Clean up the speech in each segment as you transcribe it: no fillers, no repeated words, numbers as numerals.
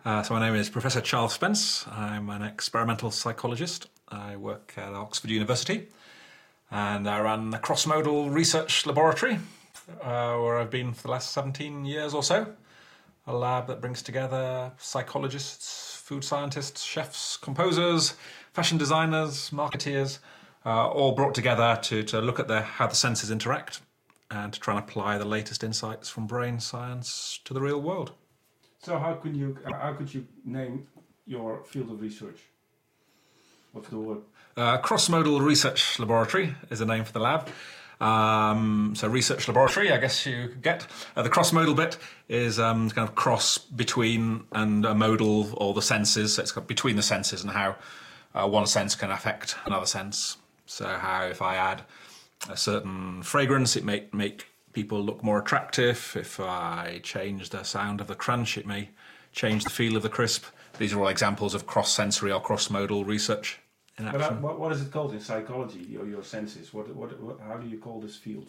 So my name is Professor Charles Spence. I'm an experimental psychologist. I work at Oxford University and I run a cross-modal research laboratory where I've been for the last 17 years or so. A lab that brings together psychologists, food scientists, chefs, composers, fashion designers, marketeers, all brought together to look at how the senses interact and to try and apply the latest insights from brain science to the real world. So how could you name your field of research? What's the word? Cross-modal research laboratory is the name for the lab. So research laboratory, I guess you could get. The cross-modal bit is kind of cross between and a modal, or the senses. So it's got between the senses and how one sense can affect another sense. So how if I add a certain fragrance, it may make people look more attractive. If I change the sound of the crunch, it may change the feel of the crisp. These are all examples of cross-sensory or cross-modal research in action. But what is it called in psychology, your senses? How do you call this field?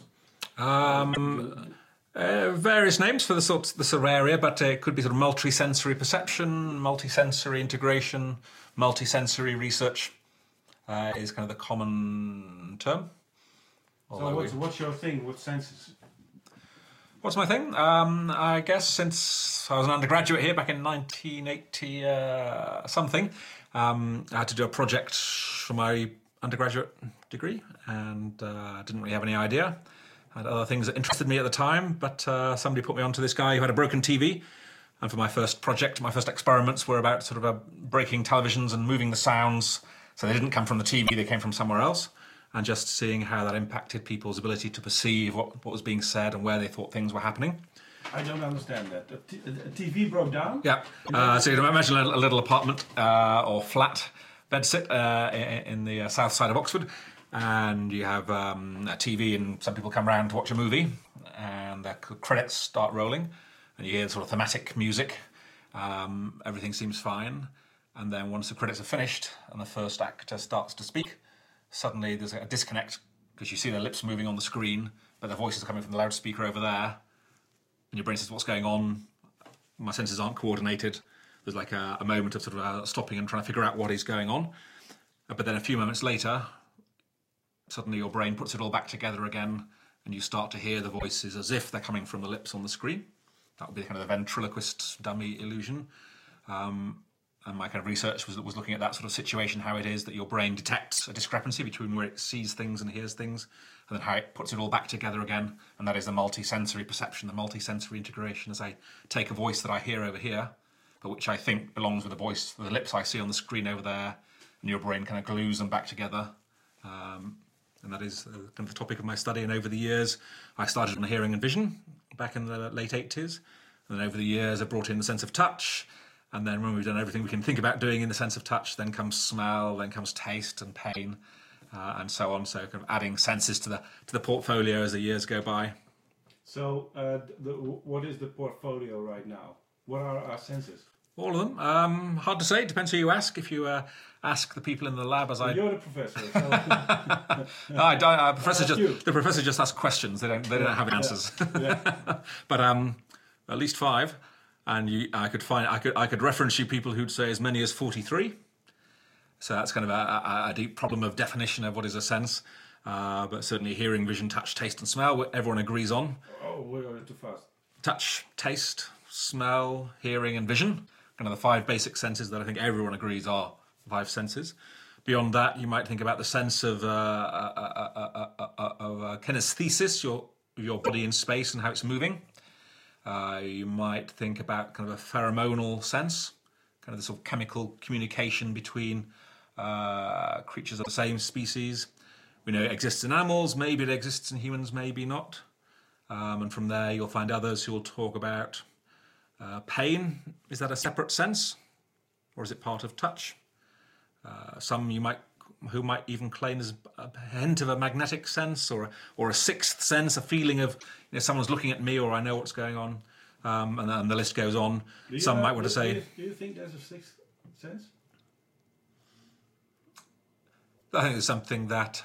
Various names for the sort of area, but it could be sort of multi-sensory perception, multi-sensory integration, multi-sensory research is kind of the common term. So what's your thing? What senses? What's my thing? I guess since I was an undergraduate here back in 1980 something, I had to do a project for my undergraduate degree and didn't really have any idea. I had other things that interested me at the time, but somebody put me onto this guy who had a broken TV. And for my first project, my first experiments were about sort of breaking televisions and moving the sounds. So they didn't come from the TV, they came from somewhere else. And just seeing how that impacted people's ability to perceive what was being said and where they thought things were happening. I don't understand that. A TV broke down? Yeah. So you can imagine a little apartment or flat bedsit in the south side of Oxford. And you have a TV and some people come round to watch a movie and the credits start rolling and you hear sort of thematic music. Everything seems fine. And then once the credits are finished and the first actor starts to speak, suddenly there's a disconnect because you see their lips moving on the screen, but their voices are coming from the loudspeaker over there. And your brain says, what's going on? My senses aren't coordinated. There's like a moment of sort of stopping and trying to figure out what is going on. But then a few moments later, suddenly your brain puts it all back together again and you start to hear the voices as if they're coming from the lips on the screen. That would be kind of the ventriloquist dummy illusion. And my kind of research was looking at that sort of situation, how it is that your brain detects a discrepancy between where it sees things and hears things, and then how it puts it all back together again. And that is the multi-sensory perception, the multi-sensory integration, as I take a voice that I hear over here, but which I think belongs with the voice, the lips I see on the screen over there, and your brain kind of glues them back together. And that is kind of the topic of my study. And over the years, I started on hearing and vision back in the late 80s. And then over the years, I brought in the sense of touch. And then when we've done everything we can think about doing in the sense of touch, then comes smell, then comes taste and pain, and so on. So kind of adding senses to the portfolio as the years go by. So what is the portfolio right now? What are our senses? All of them. Hard to say. It depends who you ask. If you ask the people in the lab, as You're the professor. So the professor just asks questions. They don't have answers. Yeah. But at least 5. And I could reference you people who'd say as many as 43. So that's kind of a deep problem of definition of what is a sense. But certainly hearing, vision, touch, taste and smell, everyone agrees on. Oh, we're too fast. Touch, taste, smell, hearing and vision. Kind of the 5 basic senses that I think everyone agrees are 5 senses. Beyond that, you might think about the sense of kinesthesis, your body in space and how it's moving. You might think about kind of a pheromonal sense, kind of the sort of chemical communication between creatures of the same species. We know it exists in animals, maybe it exists in humans, maybe not. And from there you'll find others who will talk about pain. Is that a separate sense? Or is it part of touch? Some who might even claim there's a hint of a magnetic sense or a sixth sense, a feeling of someone's looking at me or I know what's going on, and then the list goes on. Some might want to say... Do you think there's a sixth sense? I think it's something that...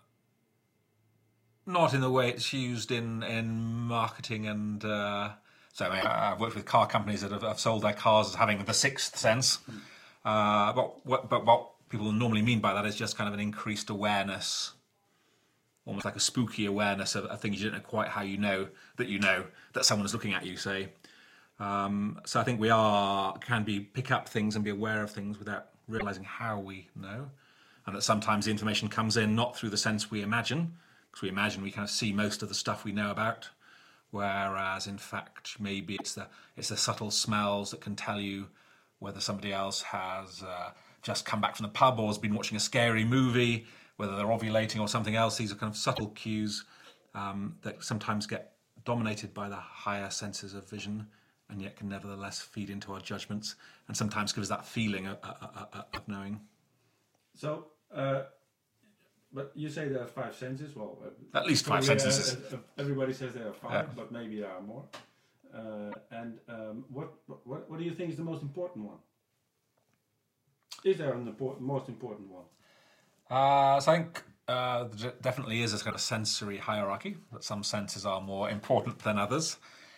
not in the way it's used in marketing and So I've worked with car companies that have sold their cars as having the sixth sense. But what people normally mean by that is just kind of an increased awareness, almost like a spooky awareness of things you don't know quite how you know that someone's looking at you, say. So I think we can pick up things and be aware of things without realizing how we know. And that sometimes the information comes in not through the sense we imagine, because we imagine we kind of see most of the stuff we know about, whereas in fact maybe it's the subtle smells that can tell you whether somebody else has just come back from the pub or has been watching a scary movie, whether they're ovulating or something else. These are kind of subtle cues that sometimes get dominated by the higher senses of vision, and yet can nevertheless feed into our judgments, and sometimes give us that feeling of knowing. So, but you say there are 5 senses. Well, at least 5 senses. Everybody says there are 5, Yeah. but maybe there are more. What do you think is the most important one? Is there an most important one? So I think there definitely is a kind of sensory hierarchy, that some senses are more important than others.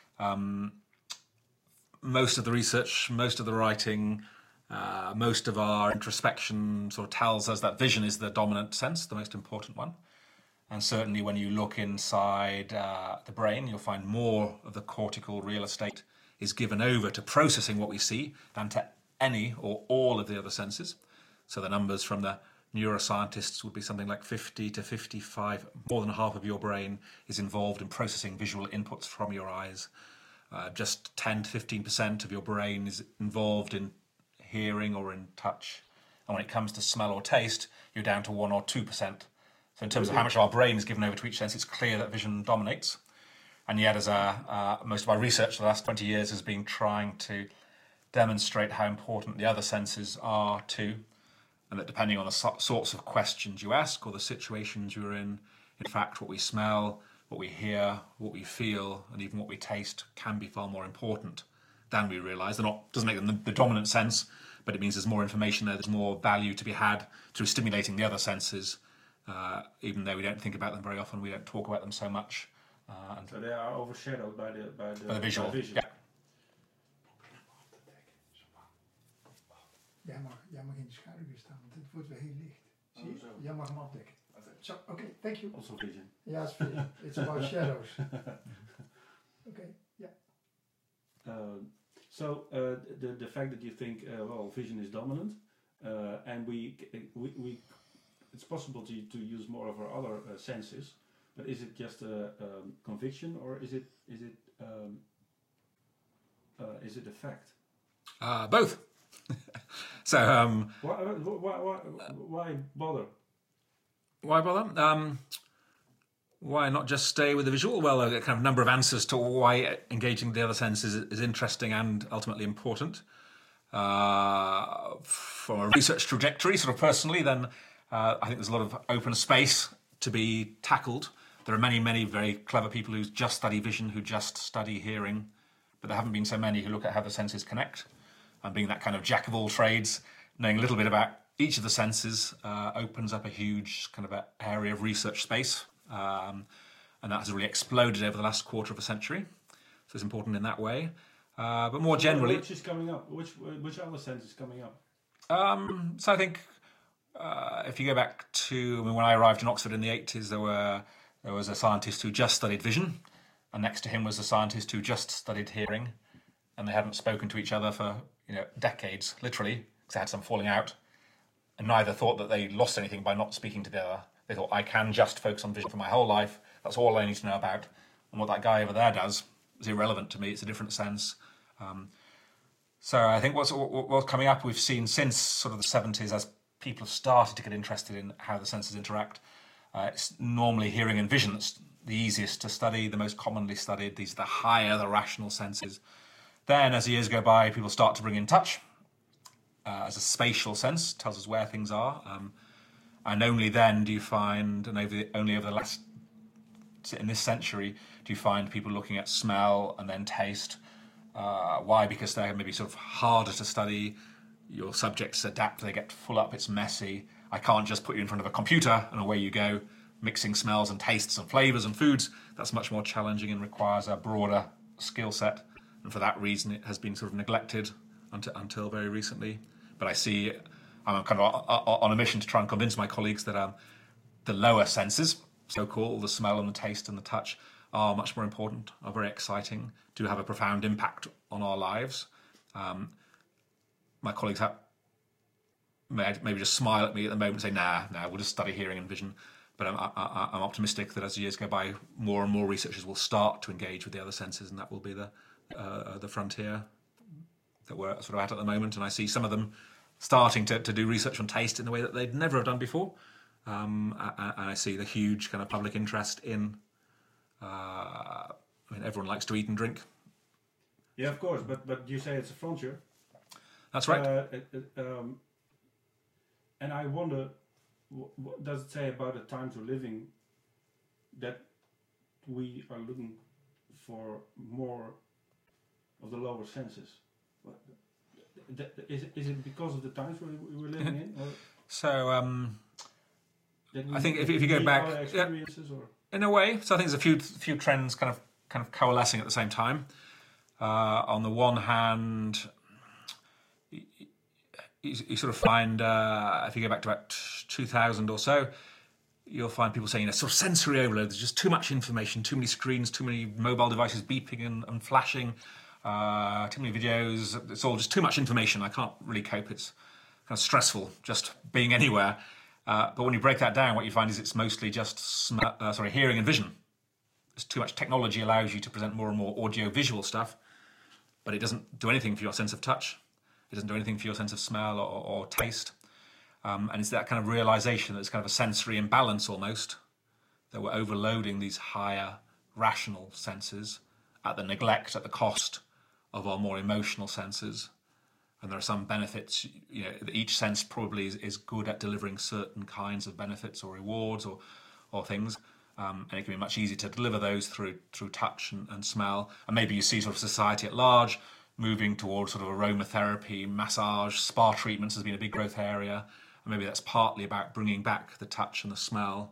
Most of the research, most of the writing, most of our introspection sort of tells us that vision is the dominant sense, the most important one. And certainly when you look inside the brain, you'll find more of the cortical real estate is given over to processing what we see than to any or all of the other senses. So the numbers from the neuroscientists would be something like 50 to 55, more than half of your brain is involved in processing visual inputs from your eyes. Just 10 to 15% of your brain is involved in hearing or in touch. And when it comes to smell or taste, you're down to 1 or 2%. So in terms of how much of our brain is given over to each sense, it's clear that vision dominates. And yet, as most of our research for the last 20 years has been trying to demonstrate how important the other senses are too, and that depending on the sorts of questions you ask or the situations you're in fact, what we smell, what we hear, what we feel, and even what we taste can be far more important than we realise. Doesn't make them the dominant sense, but it means there's more information there, there's more value to be had through stimulating the other senses, even though we don't think about them very often, we don't talk about them so much. So they are overshadowed by the visual. By vision. Yeah. Jij mag in de schaduw staan, want het wordt weer heel licht. Zie je? zo. Jij mag hem afdekken. So, okay, thank you. Also vision. Yes, it's about shadows. Okay, yeah. So the fact that you think vision is dominant, and we it's possible to use more of our other senses, but is it just a conviction or is it a fact? Both. So Why bother? why bother? Why not just stay with the visual? Well, a kind of number of answers to why engaging the other senses is interesting and ultimately important. From a research trajectory, sort of personally, then I think there's a lot of open space to be tackled. There are many, many very clever people who just study vision, who just study hearing, but there haven't been so many who look at how the senses connect. And being that kind of jack of all trades, knowing a little bit about each of the senses opens up a huge kind of area of research space. And that has really exploded over the last quarter of a century. So it's important in that way. But more generally... Which is coming up? Which other sense is coming up? So I think if you go back to when I arrived in Oxford in the 80s, there was a scientist who just studied vision, and next to him was a scientist who just studied hearing, and they hadn't spoken to each other for decades, literally, because they had some falling out, and neither thought that they lost anything by not speaking to the other. They thought, I can just focus on vision for my whole life. That's all I need to know about. And what that guy over there does is irrelevant to me. It's a different sense. So I think what's coming up, we've seen since sort of the 70s, as people have started to get interested in how the senses interact. It's normally hearing and vision that's the easiest to study, the most commonly studied. These are the higher, the rational senses. Then, as the years go by, people start to bring in touch as a spatial sense, tells us where things are. And only then do you find, and only over the last, in this century, do you find people looking at smell and then taste. Why? Because they're maybe sort of harder to study. Your subjects adapt, they get full up, it's messy. I can't just put you in front of a computer and away you go, mixing smells and tastes and flavours and foods. That's much more challenging and requires a broader skill set. and for that reason it has been sort of neglected until very recently. But I'm kind of on a mission to try and convince my colleagues that the lower senses, so-called, the smell and the taste and the touch, are much more important, are very exciting, do have a profound impact on our lives. My colleagues maybe just smile at me at the moment and say, nah, we'll just study hearing and vision. But I'm optimistic that as the years go by, more and more researchers will start to engage with the other senses, and that will be the frontier that we're sort of at the moment. And I see some of them starting to do research on taste in a way that they'd never have done before. And I see the huge kind of public interest in. Everyone likes to eat and drink. Yeah, of course, but you say it's a frontier. That's right. And I wonder, what does it say about the times we're living that we are looking for more of the lower senses? Is it because of the times we're living in? Or so I think if you go back, experiences, or? In a way, so I think there's a few trends kind of coalescing at the same time. On the one hand, you sort of find, if you go back to about 2000 or so, you'll find people saying, sort of sensory overload. There's just too much information, too many screens, too many mobile devices beeping and flashing, too many videos. It's all just too much information. I can't really cope. It's kind of stressful just being anywhere. But when you break that down, what you find is it's mostly just hearing and vision. There's too much technology allows you to present more and more audio-visual stuff, but it doesn't do anything for your sense of touch. It doesn't do anything for your sense of smell or taste. And it's that kind of realization that it's kind of a sensory imbalance almost, that we're overloading these higher rational senses at the neglect, at the cost of our more emotional senses. And there are some benefits, each sense probably is good at delivering certain kinds of benefits or rewards or things. And it can be much easier to deliver those through touch and smell. And maybe you see sort of society at large moving towards sort of aromatherapy, massage, spa treatments has been a big growth area. And maybe that's partly about bringing back the touch and the smell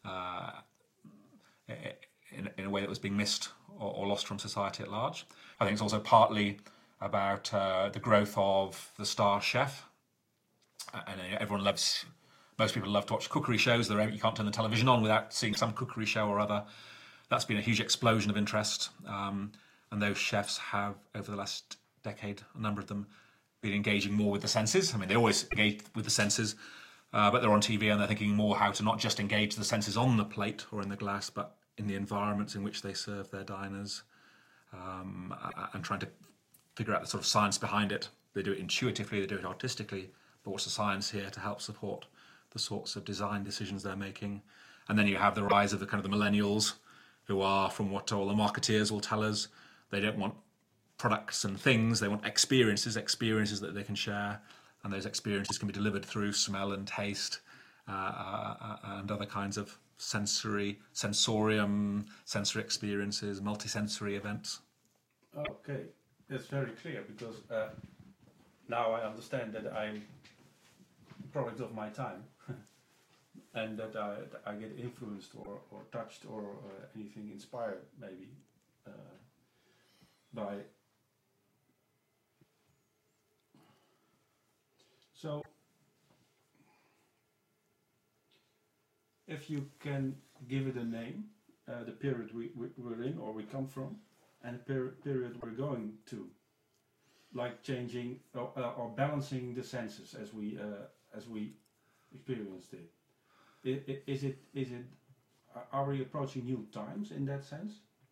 in a way that was being missed or lost from society at large. I think it's also partly about the growth of the star chef. And most people love to watch cookery shows. You can't turn the television on without seeing some cookery show or other. That's been a huge explosion of interest. And those chefs have, over the last decade, a number of them, been engaging more with the senses. I mean, they always engage with the senses, but they're on TV and they're thinking more how to not just engage the senses on the plate or in the glass, but in the environments in which they serve their diners, and trying to figure out the sort of science behind it. They do it intuitively, they do it artistically, but what's the science here to help support the sorts of design decisions they're making? And then you have the rise of the kind of the millennials, who are, from what all the marketeers will tell us, they don't want products and things, they want experiences that they can share, and those experiences can be delivered through smell and taste and other kinds of sensory experiences, multisensory events. Okay, that's very clear, because now I understand that I'm a product of my time and that I get influenced or touched or anything inspired maybe by. So if you can give it a name, the period we're in or we come from, and the period we're going to, like changing or balancing the senses as we experienced it. Is it? Are we approaching new times in that sense?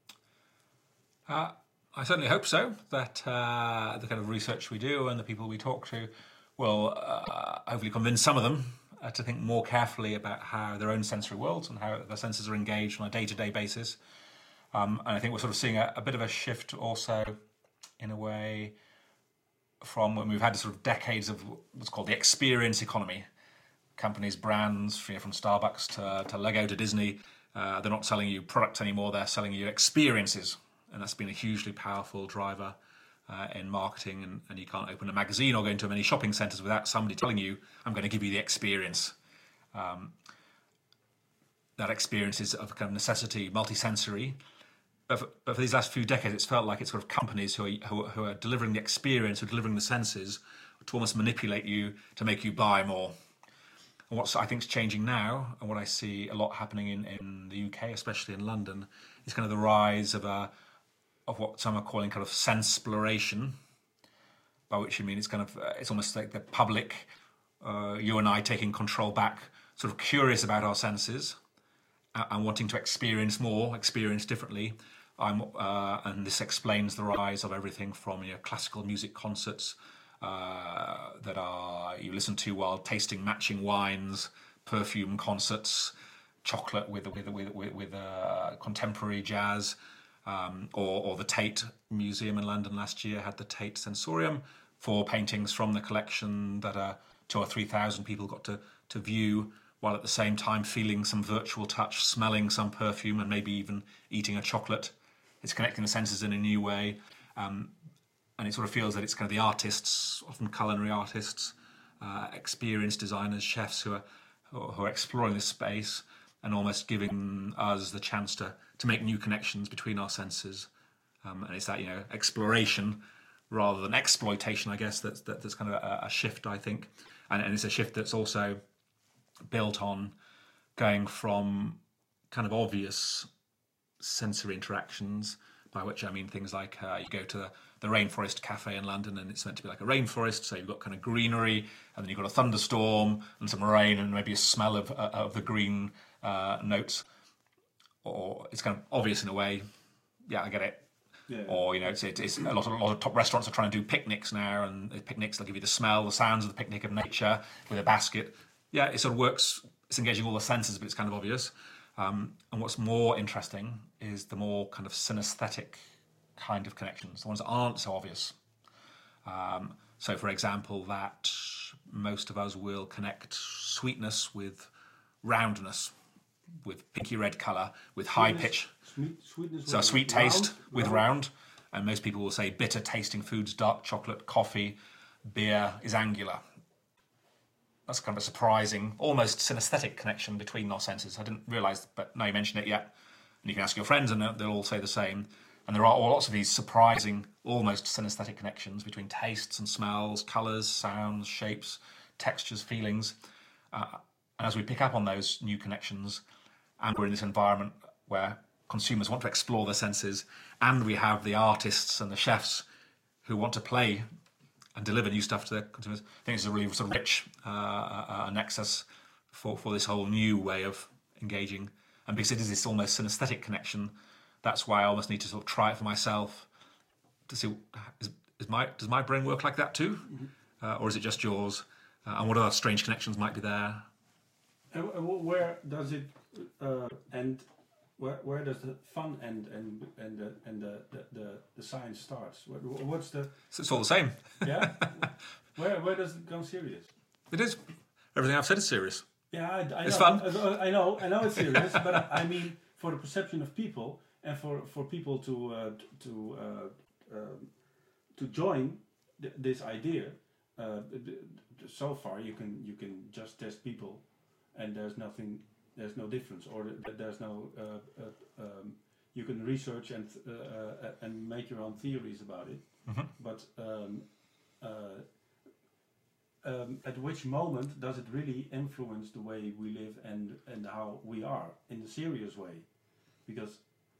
I certainly hope so. That the kind of research we do and the people we talk to will hopefully convince some of them to think more carefully about how their own sensory worlds and how their senses are engaged on a day-to-day basis. And I think we're sort of seeing a bit of a shift also, in a way, from when we've had sort of decades of what's called the experience economy. Companies, brands, from Starbucks to Lego to Disney, they're not selling you products anymore, they're selling you experiences. And that's been a hugely powerful driver in marketing. And you can't open a magazine or go into many shopping centres without somebody telling you, I'm going to give you the experience. That experience is of kind of necessity, multisensory. but for these last few decades, it's felt like it's sort of companies who are delivering the experience, who are delivering the senses, to almost manipulate you to make you buy more. And what I think is changing now, and what I see a lot happening in the UK, especially in London, is kind of the rise of what some are calling kind of sense-sploration, by which you mean it's kind of it's almost like the public, you and I taking control back, sort of curious about our senses and wanting to experience more, experience differently. And this explains the rise of everything from classical music concerts that you listen to while tasting matching wines, perfume concerts, chocolate with contemporary jazz, or the Tate Museum in London last year had the Tate Sensorium, 4 paintings from the collection that 2,000 or 3,000 people got to view, while at the same time feeling some virtual touch, smelling some perfume, and maybe even eating a chocolate. It's connecting the senses in a new way, and it sort of feels that it's kind of the artists, often culinary artists, experienced designers, chefs who are exploring this space and almost giving us the chance to make new connections between our senses. And it's that exploration rather than exploitation, I guess, that's kind of a shift, I think, and it's a shift that's also built on going from kind of obvious sensory interactions, by which I mean things like you go to the Rainforest Cafe in London and it's meant to be like a rainforest, so you've got kind of greenery and then you've got a thunderstorm and some rain and maybe a smell of the green notes, or it's kind of obvious in a way. Yeah, I get it. Yeah. Or it's a lot of top restaurants are trying to do picnics now, and picnics they'll give you the smell, the sounds of the picnic of nature with a basket. Yeah, it sort of works. It's engaging all the senses, but it's kind of obvious. And what's more interesting is the more kind of synesthetic kind of connections, the ones that aren't so obvious. So, for example, that most of us will connect sweetness with roundness, with pinky red colour, with high pitch. Sweetness. So, a sweet taste with round. And most people will say bitter tasting foods, dark chocolate, coffee, beer is angular. That's kind of a surprising, almost synesthetic connection between our senses. I didn't realise, but now you mention it, yet. And you can ask your friends and they'll all say the same. And there are lots of these surprising, almost synesthetic connections between tastes and smells, colours, sounds, shapes, textures, feelings. And as we pick up on those new connections, and we're in this environment where consumers want to explore their senses, and we have the artists and the chefs who want to play and deliver new stuff to their consumers, I think it's a really sort of rich nexus for this whole new way of engaging. And because it is this almost synesthetic connection, that's why I almost need to sort of try it for myself to see, does my brain work like that too? Mm-hmm. Or is it just yours? And what other strange connections might be there? And where does it end? Where does the fun end and the science starts? What's the? It's all the same. Yeah. Where does it become serious? It is. Everything I've said is serious. Yeah, I know. It's fun. I know it's serious, but I mean for the perception of people and for people to join this idea. So far, you can just test people, and there's no difference, or there's no. You can research and make your own theories about it, mm-hmm. But at which moment does it really influence the way we live and how we are in a serious way? Because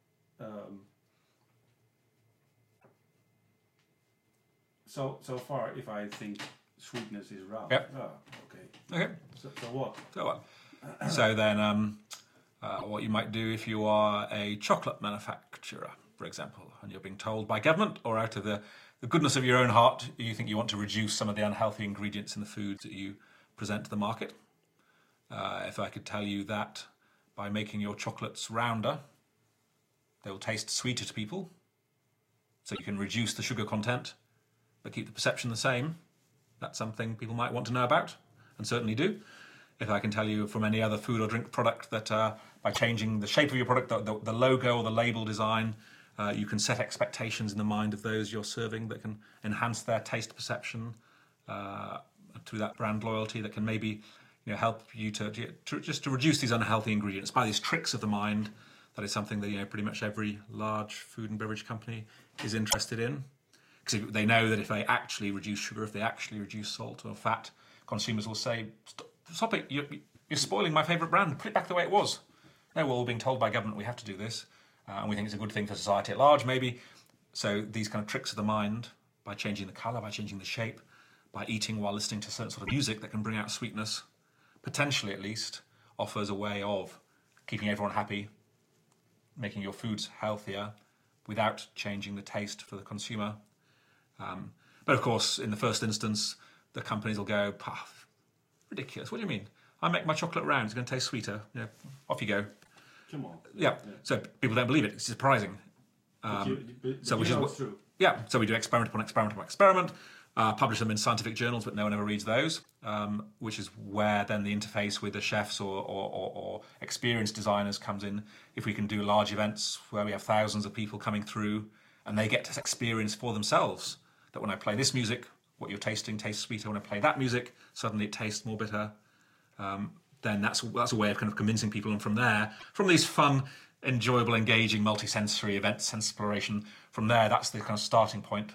so far, if I think sweetness is round, yep. Oh, okay. So what? So then, what you might do if you are a chocolate manufacturer, for example, and you're being told by government or out of the goodness of your own heart, you think you want to reduce some of the unhealthy ingredients in the foods that you present to the market. If I could tell you that by making your chocolates rounder, they will taste sweeter to people, so you can reduce the sugar content, but keep the perception the same, that's something people might want to know about, and certainly do. If I can tell you from any other food or drink product that by changing the shape of your product, the logo or the label design, you can set expectations in the mind of those you're serving that can enhance their taste perception through that brand loyalty, that can maybe help you to reduce these unhealthy ingredients by these tricks of the mind That is something that pretty much every large food and beverage company is interested in, because they know that if they actually reduce sugar, if they actually reduce salt or fat, consumers will say, "Stop it! You're spoiling my favourite brand. Put it back the way it was." No, we're all being told by government we have to do this, and we think it's a good thing for society at large, maybe. So these kind of tricks of the mind, by changing the colour, by changing the shape, by eating while listening to certain sort of music that can bring out sweetness, potentially at least, offers a way of keeping everyone happy, making your foods healthier without changing the taste for the consumer. But of course, in the first instance, the companies will go, ridiculous, what do you mean? I make my chocolate round, it's going to taste sweeter. Yeah, off you go. Come on. Yeah. So people don't believe it. It's surprising. It's true. Yeah, so we do experiment upon experiment upon experiment, publish them in scientific journals, but no one ever reads those, which is where then the interface with the chefs or experienced designers comes in. If we can do large events where we have thousands of people coming through and they get to experience for themselves that when I play this music, what you're tasting tastes sweeter. When I play that music, suddenly it tastes more bitter. Then that's a way of kind of convincing people. And from there, from these fun, enjoyable, engaging, multi-sensory events, exploration, from there, that's the kind of starting point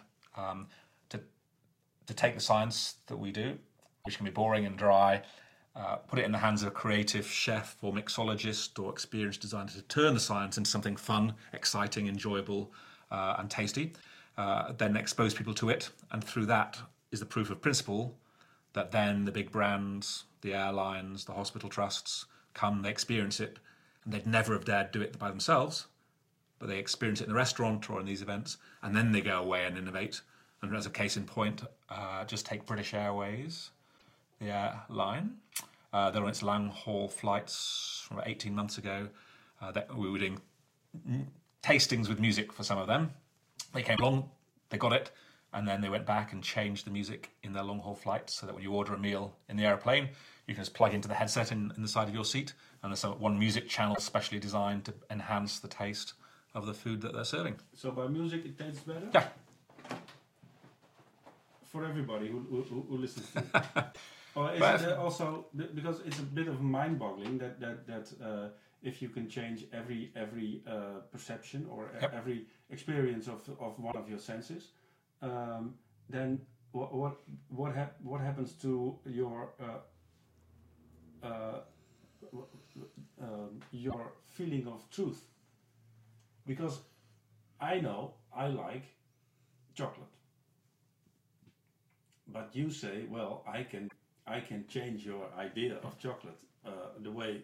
to take the science that we do, which can be boring and dry, put it in the hands of a creative chef or mixologist or experienced designer to turn the science into something fun, exciting, enjoyable, and tasty, then expose people to it. And through that is the proof of principle that then the big brands, the airlines, the hospital trusts come, they experience it, and they'd never have dared do it by themselves, but they experience it in the restaurant or in these events, and then they go away and innovate. And as a case in point, just take British Airways, the airline. They're on its long-haul flights from about 18 months ago. We were doing tastings with music for some of them. They came along, they got it, and then they went back and changed the music in their long-haul flights so that when you order a meal in the airplane, you can just plug into the headset in the side of your seat, and there's one music channel specially designed to enhance the taste of the food that they're serving. So by music it tastes better? Yeah. For everybody who listens to it. Or is it also, because it's a bit of mind-boggling that if you can change every perception or every experience of one of your senses, then what happens to your feeling of truth? Because I know I like chocolate, but you say, well, I can change your idea of chocolate the way,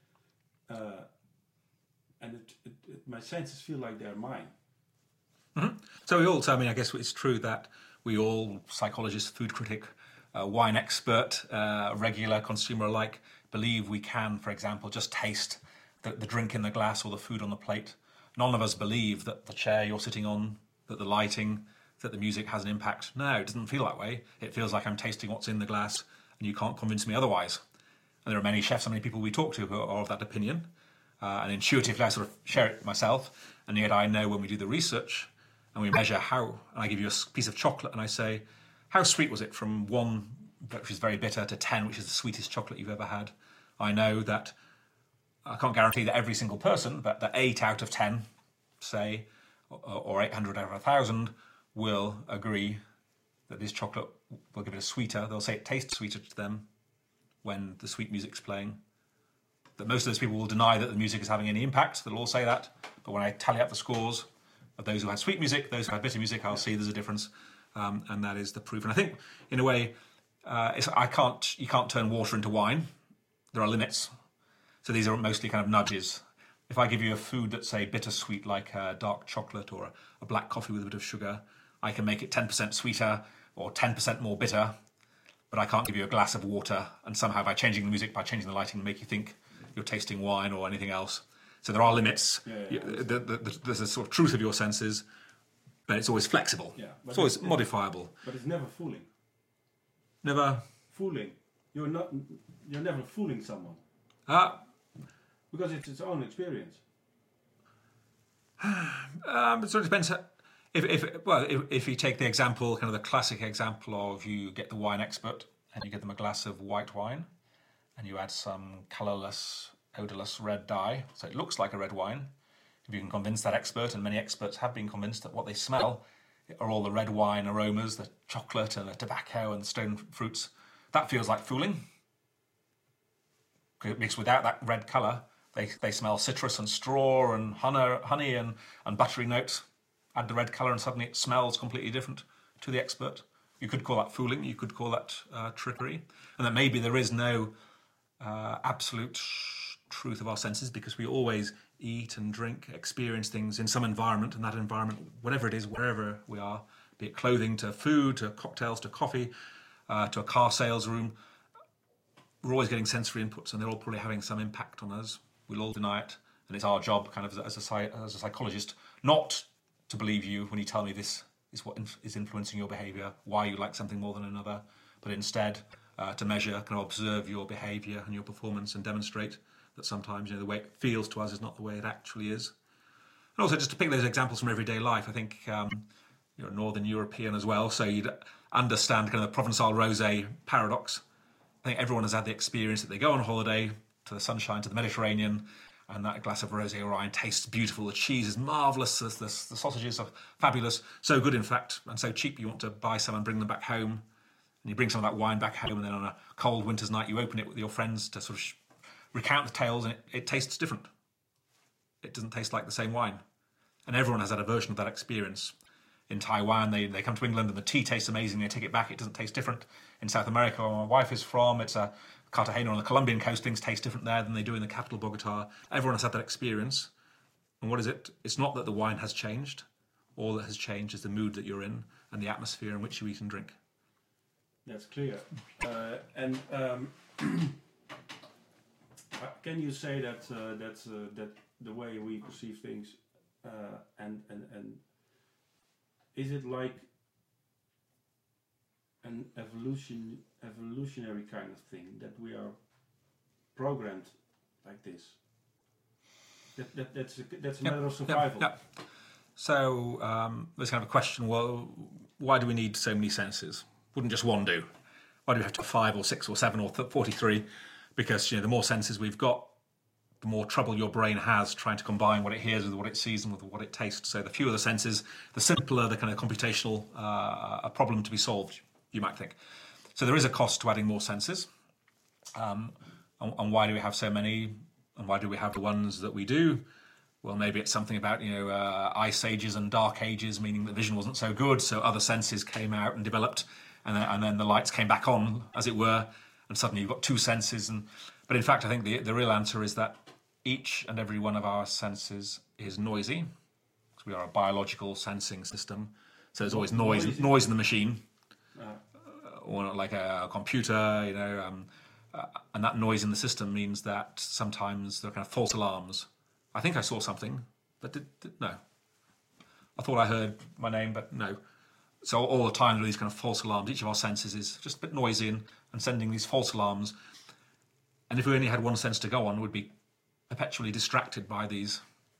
and my senses feel like they're mine. Mm-hmm. So we all, I mean, I guess it's true that we all, psychologist, food critic, wine expert, regular consumer alike, believe we can, for example, just taste the drink in the glass or the food on the plate. None of us believe that the chair you're sitting on, that the lighting, that the music has an impact. No, it doesn't feel that way. It feels like I'm tasting what's in the glass, and you can't convince me otherwise. And there are many chefs and many people we talk to who are of that opinion. And intuitively, I sort of share it myself. And yet I know when we do the research and we measure how, and I give you a piece of chocolate and I say, how sweet was it from 1, which is very bitter, to 10, which is the sweetest chocolate you've ever had? I know that I can't guarantee that every single person, but that 8 out of 10, say, or 800 out of 1,000 will agree that this chocolate will give it a sweeter. They'll say it tastes sweeter to them when the sweet music's playing. That most of those people will deny that the music is having any impact. They'll all say that. But when I tally up the scores of those who had sweet music, those who had bitter music, I'll see there's a difference. And that is the proof. And I think, in a way, you can't turn water into wine. There are limits. So these are mostly kind of nudges. If I give you a food that's, say, bittersweet, like dark chocolate or a black coffee with a bit of sugar, I can make it 10% sweeter or 10% more bitter, but I can't give you a glass of water and somehow by changing the music, by changing the lighting, make you think you're tasting wine or anything else. So there are limits. There's a sort of truth of your senses, but it's always flexible. Yeah, it's always modifiable. But it's never fooling. Never? Fooling. You're never fooling someone. Because it's its own experience. It sort of depends. If you take the example, kind of the classic example of you get the wine expert and you give them a glass of white wine and you add some colourless, odourless red dye, so it looks like a red wine, if you can convince that expert, and many experts have been convinced that what they smell are all the red wine aromas, the chocolate and the tobacco and the stone fruits, that feels like fooling. Because without that red colour, they smell citrus and straw and honey and buttery notes. Add the red colour and suddenly it smells completely different to the expert. You could call that fooling, you could call that trickery. And that maybe there is no absolute truth of our senses, because we always eat and drink, experience things in some environment, and that environment, whatever it is, wherever we are, be it clothing to food, to cocktails, to coffee, to a car sales room, we're always getting sensory inputs, and they're all probably having some impact on us. We'll all deny it, and it's our job, kind of as a psychologist, not to believe you when you tell me this is what is influencing your behaviour, why you like something more than another, but instead to measure, kind of observe your behaviour and your performance, and demonstrate that sometimes the way it feels to us is not the way it actually is. And also, just to pick those examples from everyday life, I think you're a Northern European as well, so you'd understand kind of the Provençal rosé paradox. I think everyone has had the experience that they go on holiday to the sunshine, to the Mediterranean, and that glass of rosé or wine tastes beautiful. The cheese is marvellous. The sausages are fabulous. So good, in fact, and so cheap you want to buy some and bring them back home. And you bring some of that wine back home, and then on a cold winter's night you open it with your friends to sort of recount the tales, and it tastes different. It doesn't taste like the same wine. And everyone has had a version of that experience. In Taiwan, they come to England and the tea tastes amazing. They take it back, it doesn't taste different. In South America, where my wife is from, it's a Cartagena on the Colombian coast. Things taste different there than they do in the capital, Bogota. Everyone has had that experience. And what is it? It's not that the wine has changed. All that has changed is the mood that you're in and the atmosphere in which you eat and drink. That's clear. Can you say that that the way we perceive things and is it like an evolutionary kind of thing, that we are programmed like this? That's a matter of survival. Yeah. So there's kind of a question. Well, why do we need so many senses? Wouldn't just one do? Why do we have to have 5 or 6 or 7 or 43? Because the more senses we've got, the more trouble your brain has trying to combine what it hears with what it sees and with what it tastes. So the fewer the senses, the simpler the kind of computational problem to be solved, you might think. So there is a cost to adding more senses. And why do we have so many? And why do we have the ones that we do? Well, maybe it's something about, ice ages and dark ages, meaning that vision wasn't so good, so other senses came out and developed, and then the lights came back on, as it were, and suddenly you've got 2 senses. But in fact, I think the real answer is that each and every one of our senses is noisy, because we are a biological sensing system. So there's always noise in the machine, or like a computer, and that noise in the system means that sometimes there are kind of false alarms. I think I saw something, but no. I thought I heard my name, but no. So all the time there are these kind of false alarms. Each of our senses is just a bit noisy and sending these false alarms. And if we only had one sense to go on, we'd be perpetually distracted by these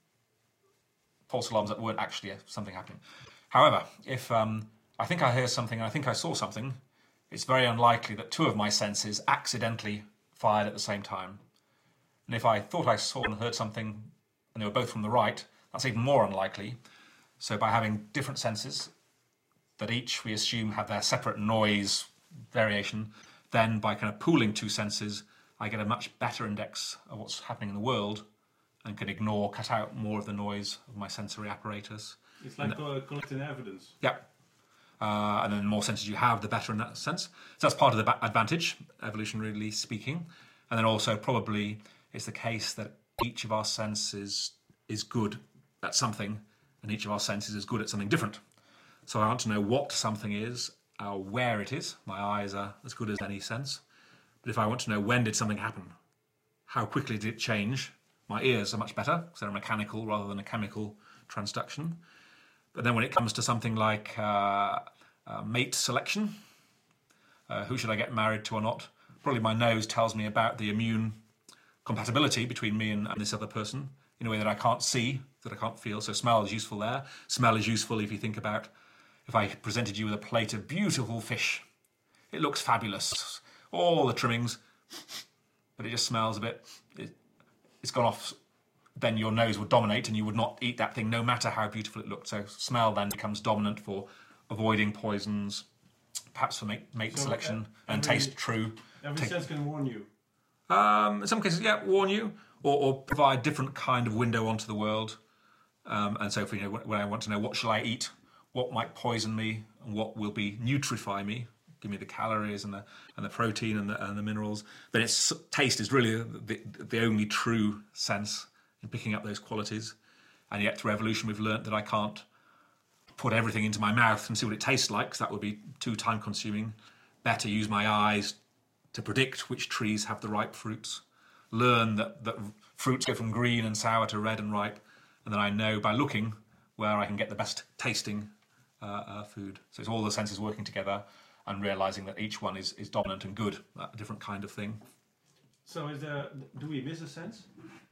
false alarms that weren't actually something happening. However, if I think I hear something and I think I saw something, it's very unlikely that 2 of my senses accidentally fired at the same time. And if I thought I saw and heard something and they were both from the right, that's even more unlikely. So by having different senses that each we assume have their separate noise variation, then by kind of pooling 2 senses, I get a much better index of what's happening in the world and can cut out more of the noise of my sensory apparatus. It's like collecting evidence. Yeah. And then the more senses you have, the better in that sense. So that's part of the advantage, evolutionarily speaking. And then also probably it's the case that each of our senses is good at something, and each of our senses is good at something different. So I want to know what something is, where it is. My eyes are as good as any sense. But if I want to know when did something happen, how quickly did it change, my ears are much better, because they're a mechanical rather than a chemical transduction. But then when it comes to something like mate selection, who should I get married to or not, probably my nose tells me about the immune compatibility between me and this other person in a way that I can't see, that I can't feel. So smell is useful there. Smell is useful if you think about, if I presented you with a plate of beautiful fish, it looks fabulous, all the trimmings, but it just smells a bit, it's gone off then your nose would dominate and you would not eat that thing no matter how beautiful it looked. So smell then becomes dominant for avoiding poisons, perhaps for mate So, selection, and every- taste true. Every sense can warn you. In some cases, yeah, warn you or provide different kind of window onto the world. And so, for, when I want to know what shall I eat, what might poison me, and what will be nutrify me, give me the calories and the protein and the minerals, then it's taste is really the only true sense in picking up those qualities. And yet, through evolution, we've learnt that I can't put everything into my mouth and see what it tastes like, because that would be too time-consuming. Better use my eyes to predict which trees have the ripe fruits, learn that fruits go from green and sour to red and ripe, and then I know by looking where I can get the best tasting food. So it's all the senses working together and realising that each one is dominant and good, a different kind of thing. So do we miss a sense?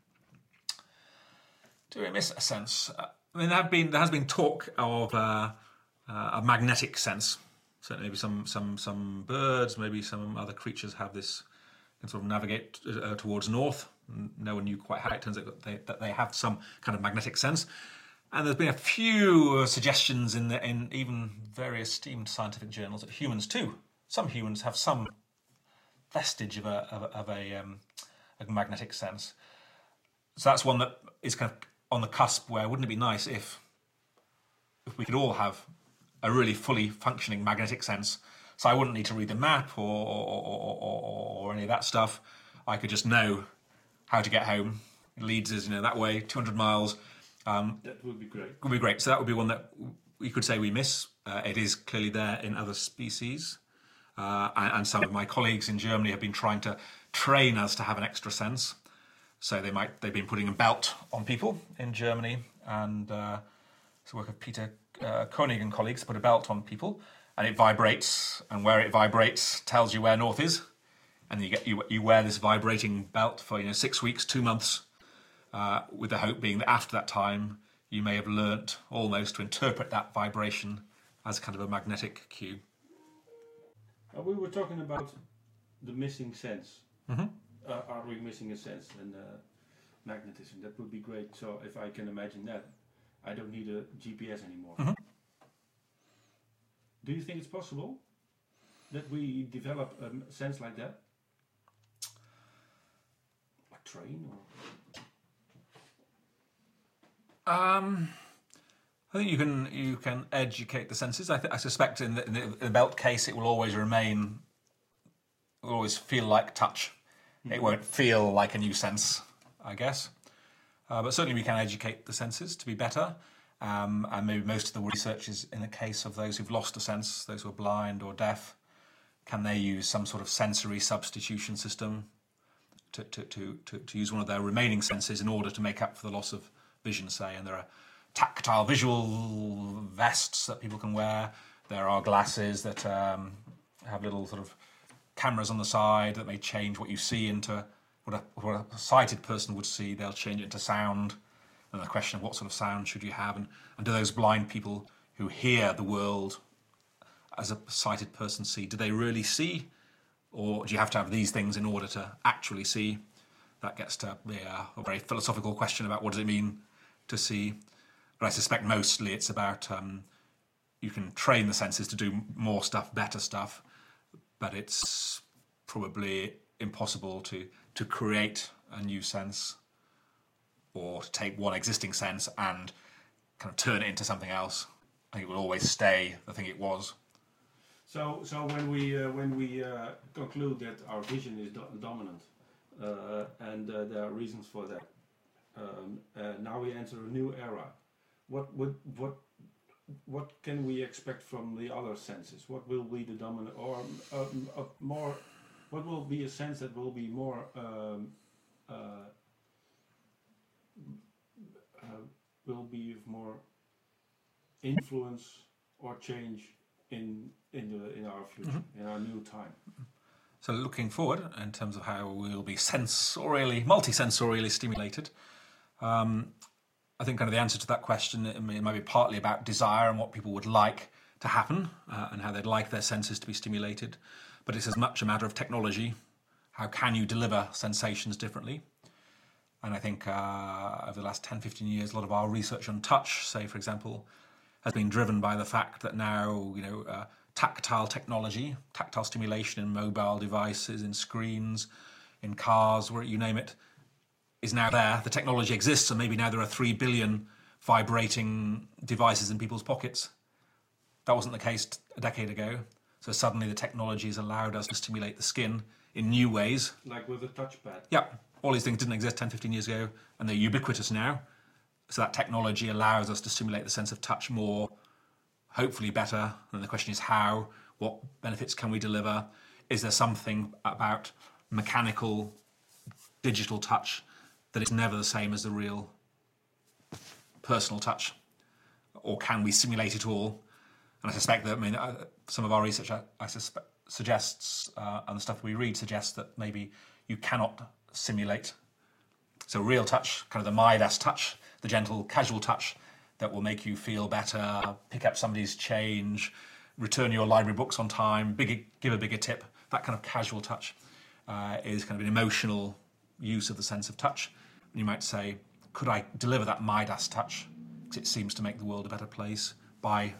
Do we miss a sense? I mean, there has been talk of a magnetic sense. Certainly, maybe some birds, maybe some other creatures have this, can sort of navigate towards north. No one knew quite how. It turns out that they have some kind of magnetic sense. And there's been a few suggestions in even very esteemed scientific journals that humans too. Some humans have some vestige of a magnetic sense. So that's one that is kind of on the cusp where wouldn't it be nice if we could all have a really fully functioning magnetic sense? So I wouldn't need to read the map or any of that stuff. I could just know how to get home. Leeds is that way, 200 miles. That would be great. Would be great. So that would be one that we could say we miss. It is clearly there in other species. And some of my colleagues in Germany have been trying to train us to have an extra sense. So they've been putting a belt on people in Germany, and it's the work of Peter Koenig and colleagues to put a belt on people, and it vibrates, and where it vibrates tells you where north is, and you wear this vibrating belt for 6 weeks, 2 months, with the hope being that after that time you may have learnt almost to interpret that vibration as kind of a magnetic cue. We were talking about the missing sense. Mm-hmm. Are we missing a sense? And magnetism, that would be great. So if I can imagine that, I don't need a GPS anymore. Mm-hmm. Do you think it's possible that we develop a sense like that? A train or... I think you can educate the senses. I suspect in the belt case it will always remain, will always feel like touch. Mm-hmm. It won't feel like a new sense, I guess. But certainly we can educate the senses to be better. And maybe most of the research is in the case of those who've lost a sense, those who are blind or deaf. Can they use some sort of sensory substitution system to use one of their remaining senses in order to make up for the loss of vision, say? And there are tactile visual vests that people can wear. There are glasses that have little sort of cameras on the side that may change what you see into what a sighted person would see. They'll change it into sound. And the question of what sort of sound should you have, and do those blind people who hear the world as a sighted person see, do they really see? Or do you have to have these things in order to actually see? That gets to be a very philosophical question about what does it mean to see. But I suspect mostly it's about you can train the senses to do more stuff, better stuff, but it's probably impossible to create a new sense or to take one existing sense and kind of turn it into something else. I think it will always stay the thing it was. So when we conclude that our vision is dominant, and there are reasons for that, now we enter a new era. What can we expect from the other senses? What will be the dominant, or more? What will be a sense that will be more will be of more influence or change in our future, mm-hmm. in our new time? So looking forward in terms of how we'll be multisensorially stimulated, I think kind of the answer to that question, it might be partly about desire and what people would like to happen and how they'd like their senses to be stimulated. But it's as much a matter of technology. How can you deliver sensations differently? And I think over the last 10, 15 years, a lot of our research on touch, say, for example, has been driven by the fact that now, tactile technology, tactile stimulation in mobile devices, in screens, in cars, where you name it, is now there. The technology exists, and maybe now there are 3 billion vibrating devices in people's pockets. That wasn't the case a decade ago. So suddenly the technology has allowed us to stimulate the skin in new ways. Like with a touchpad. Yeah, all these things didn't exist 10, 15 years ago, and they're ubiquitous now. So that technology allows us to stimulate the sense of touch more, hopefully better. And the question is how, what benefits can we deliver? Is there something about mechanical, digital touch that is never the same as the real personal touch? Or can we simulate it all? And I suspect that, some of our research suggests, and the stuff we read suggests that maybe you cannot simulate. So real touch, kind of the Midas touch, the gentle, casual touch that will make you feel better, pick up somebody's change, return your library books on time, give a bigger tip, that kind of casual touch is kind of an emotional use of the sense of touch. And you might say, could I deliver that Midas touch, because it seems to make the world a better place, by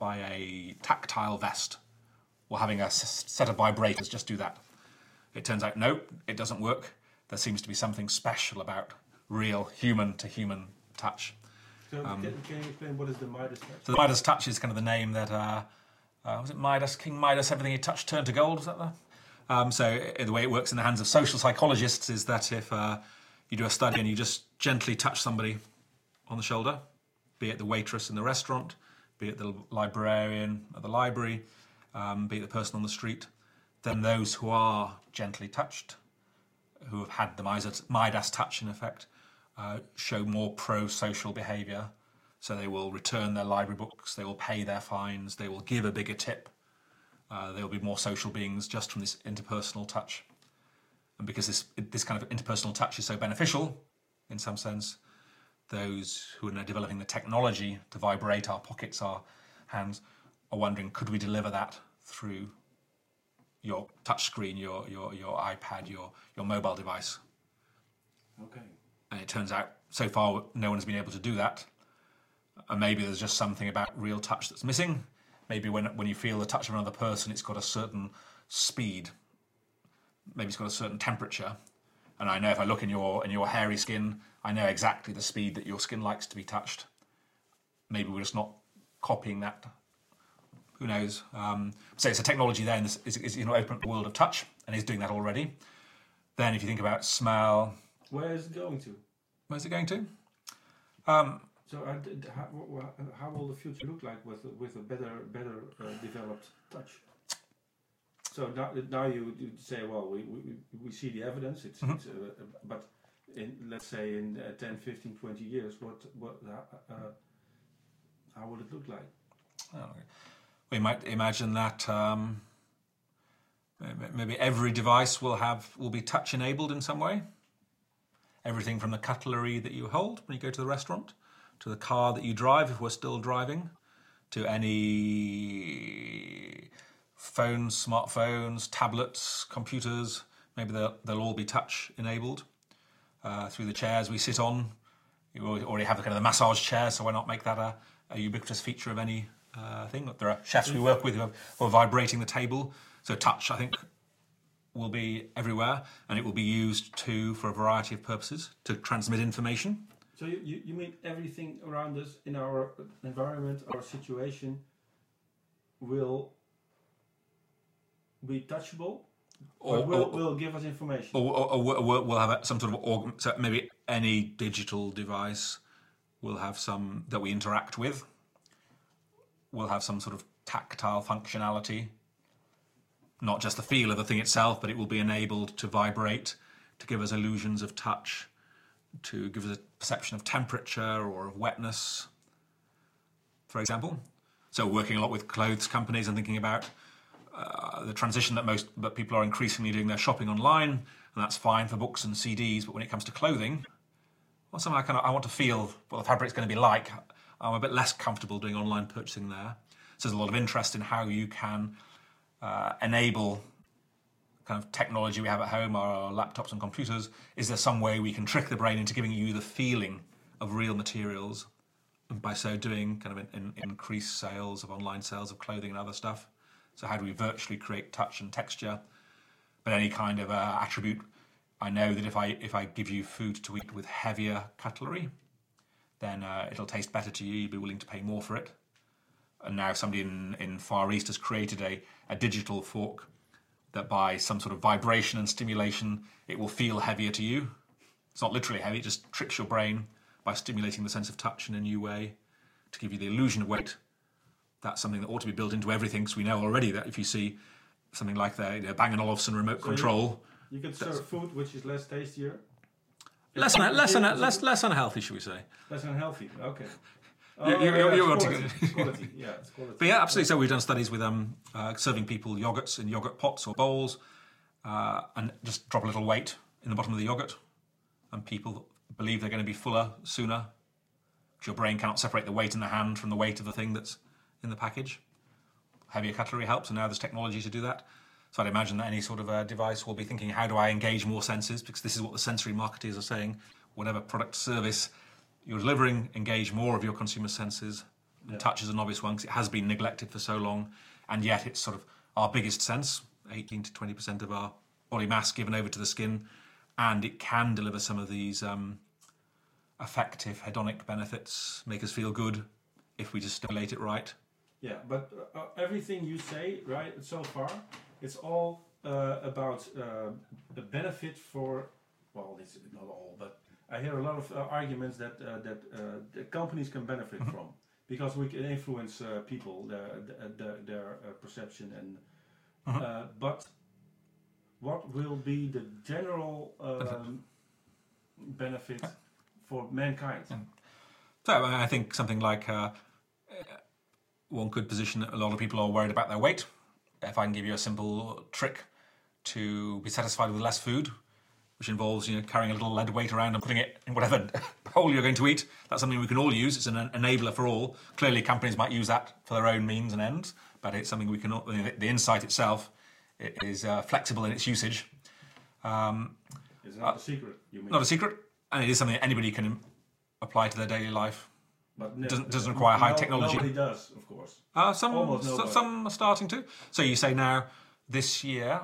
a tactile vest, or having a set of vibrators just do that? It turns out, no, it doesn't work. There seems to be something special about real human-to-human touch. So can you explain what is the Midas touch? So the Midas touch is kind of the name that, was it Midas, King Midas, everything he touched turned to gold, was that there? So the way it works in the hands of social psychologists is that if you do a study and you just gently touch somebody on the shoulder, be it the waitress in the restaurant, be it the librarian at the library, be it the person on the street, then those who are gently touched, who have had the Midas touch in effect, show more pro-social behaviour. So they will return their library books, they will pay their fines, they will give a bigger tip. They will be more social beings just from this interpersonal touch. And because this kind of interpersonal touch is so beneficial, in some sense, those who are now developing the technology to vibrate our pockets, our hands, are wondering, could we deliver that through your touchscreen, your iPad, your mobile device? Okay. And it turns out, so far, no one has been able to do that. And maybe there's just something about real touch that's missing. Maybe when you feel the touch of another person, it's got a certain speed. Maybe it's got a certain temperature. And I know if I look in your hairy skin, I know exactly the speed that your skin likes to be touched. Maybe we're just not copying that. Who knows? So it's a technology there, and is open the world of touch, and is doing that already. Then if you think about smell, where is it going to? Where's it going to? So how will the future look like with a better developed touch? So now you say, well, we see the evidence. But let's say in 10, 15, 20 years, how will it look like? We might imagine that maybe every device will be touch enabled in some way. Everything from the cutlery that you hold when you go to the restaurant, to the car that you drive if we're still driving, to any phones, smartphones, tablets, computers. Maybe they'll all be touch enabled. Through the chairs we sit on, you already have the kind of the massage chair, so why not make that a ubiquitous feature of any thing? There are chefs we work with who are vibrating the table. So touch, I think, will be everywhere, and it will be used for a variety of purposes to transmit information. So you mean everything around us in our environment, our situation, will be touchable, or will give us information, or we'll have some sort of so maybe any digital device will have some that we interact with. Will have some sort of tactile functionality. Not just the feel of the thing itself, but it will be enabled to vibrate, to give us illusions of touch, to give us a perception of temperature or of wetness, for example. So working a lot with clothes companies and thinking about the transition that people are increasingly doing their shopping online, and that's fine for books and CDs, but when it comes to clothing, well, somehow I want to feel what the fabric's going to be like. I'm a bit less comfortable doing online purchasing there. So there's a lot of interest in how you can enable kind of technology we have at home, our laptops and computers, is there some way we can trick the brain into giving you the feeling of real materials, and by so doing kind of increase sales of online sales of clothing and other stuff? So how do we virtually create touch and texture? But any kind of attribute, I know that if I give you food to eat with heavier cutlery, then it'll taste better to you, you'll be willing to pay more for it. And now somebody in Far East has created a digital fork that by some sort of vibration and stimulation, it will feel heavier to you. It's not literally heavy, it just tricks your brain by stimulating the sense of touch in a new way to give you the illusion of weight. That's something that ought to be built into everything, because we know already that if you see something like the Bang & Olufsen remote control... You can serve food which is less tastier? Less unhealthy, should we say. Less unhealthy, okay. You're it's quality. Yeah, it's quality. But yeah, absolutely. So we've done studies with serving people yogurts in yogurt pots or bowls, and just drop a little weight in the bottom of the yogurt, and people believe they're going to be fuller sooner, because your brain cannot separate the weight in the hand from the weight of the thing that's in the package. Heavier cutlery helps, and now there's technology to do that. So I'd imagine that any sort of device will be thinking, how do I engage more senses? Because this is what the sensory marketeers are saying. Whatever product service you're delivering, engage more of your consumer senses. And touch is an obvious one, because it has been neglected for so long, and yet it's sort of our biggest sense, 18 to 20% of our body mass given over to the skin, and it can deliver some of these effective hedonic benefits, make us feel good if we just stimulate it right. Yeah, but everything you say, right, so far, it's all about the benefit for, well, it's not all, but I hear a lot of arguments that the companies can benefit from, because we can influence people, their perception, and but what will be the general benefit for mankind? So I think something like one could position that a lot of people are worried about their weight. If I can give you a simple trick to be satisfied with less food, which involves carrying a little lead weight around and putting it in whatever bowl you're going to eat. That's something we can all use. It's an enabler for all. Clearly, companies might use that for their own means and ends, but it's something we can. The insight itself is flexible in its usage. It's not a secret. You mean? Not a secret, and it is something that anybody can apply to their daily life. But doesn't require high technology. Nobody does, of course. Some are starting to. So you say now, this year,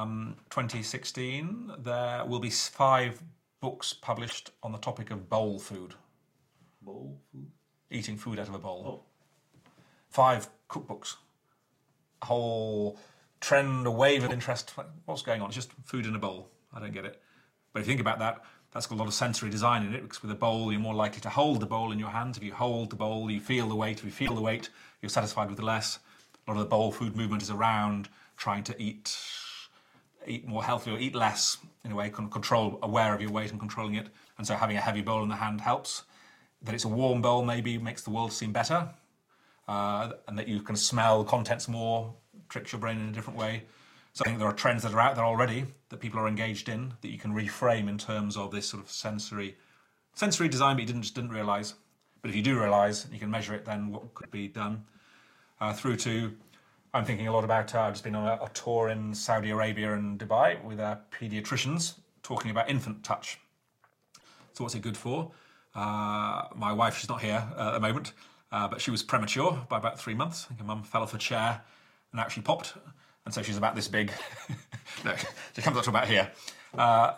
2016, there will be 5 books published on the topic of bowl food. Bowl food? Eating food out of a bowl. Oh. 5 cookbooks. A whole trend, a wave of interest. What's going on? It's just food in a bowl. I don't get it. But if you think about that, that's got a lot of sensory design in it, because with a bowl, you're more likely to hold the bowl in your hands. If you hold the bowl, you feel the weight. If you feel the weight, you're satisfied with the less. A lot of the bowl food movement is around trying to eat more healthy or eat less, in a way, control, aware of your weight and controlling it. And so having a heavy bowl in the hand helps. That it's a warm bowl maybe makes the world seem better. And that you can smell contents more, tricks your brain in a different way. So I think there are trends that are out there already that people are engaged in, that you can reframe in terms of this sort of sensory design, but you didn't realise. But if you do realise and you can measure it, then what could be done? Through to, I'm thinking a lot about, I've just been on a tour in Saudi Arabia and Dubai with paediatricians talking about infant touch. So what's it good for? My wife, she's not here at the moment, but she was premature by about 3 months. I think her mum fell off a chair and actually popped. And so she's about this big. No, she comes up to about here. And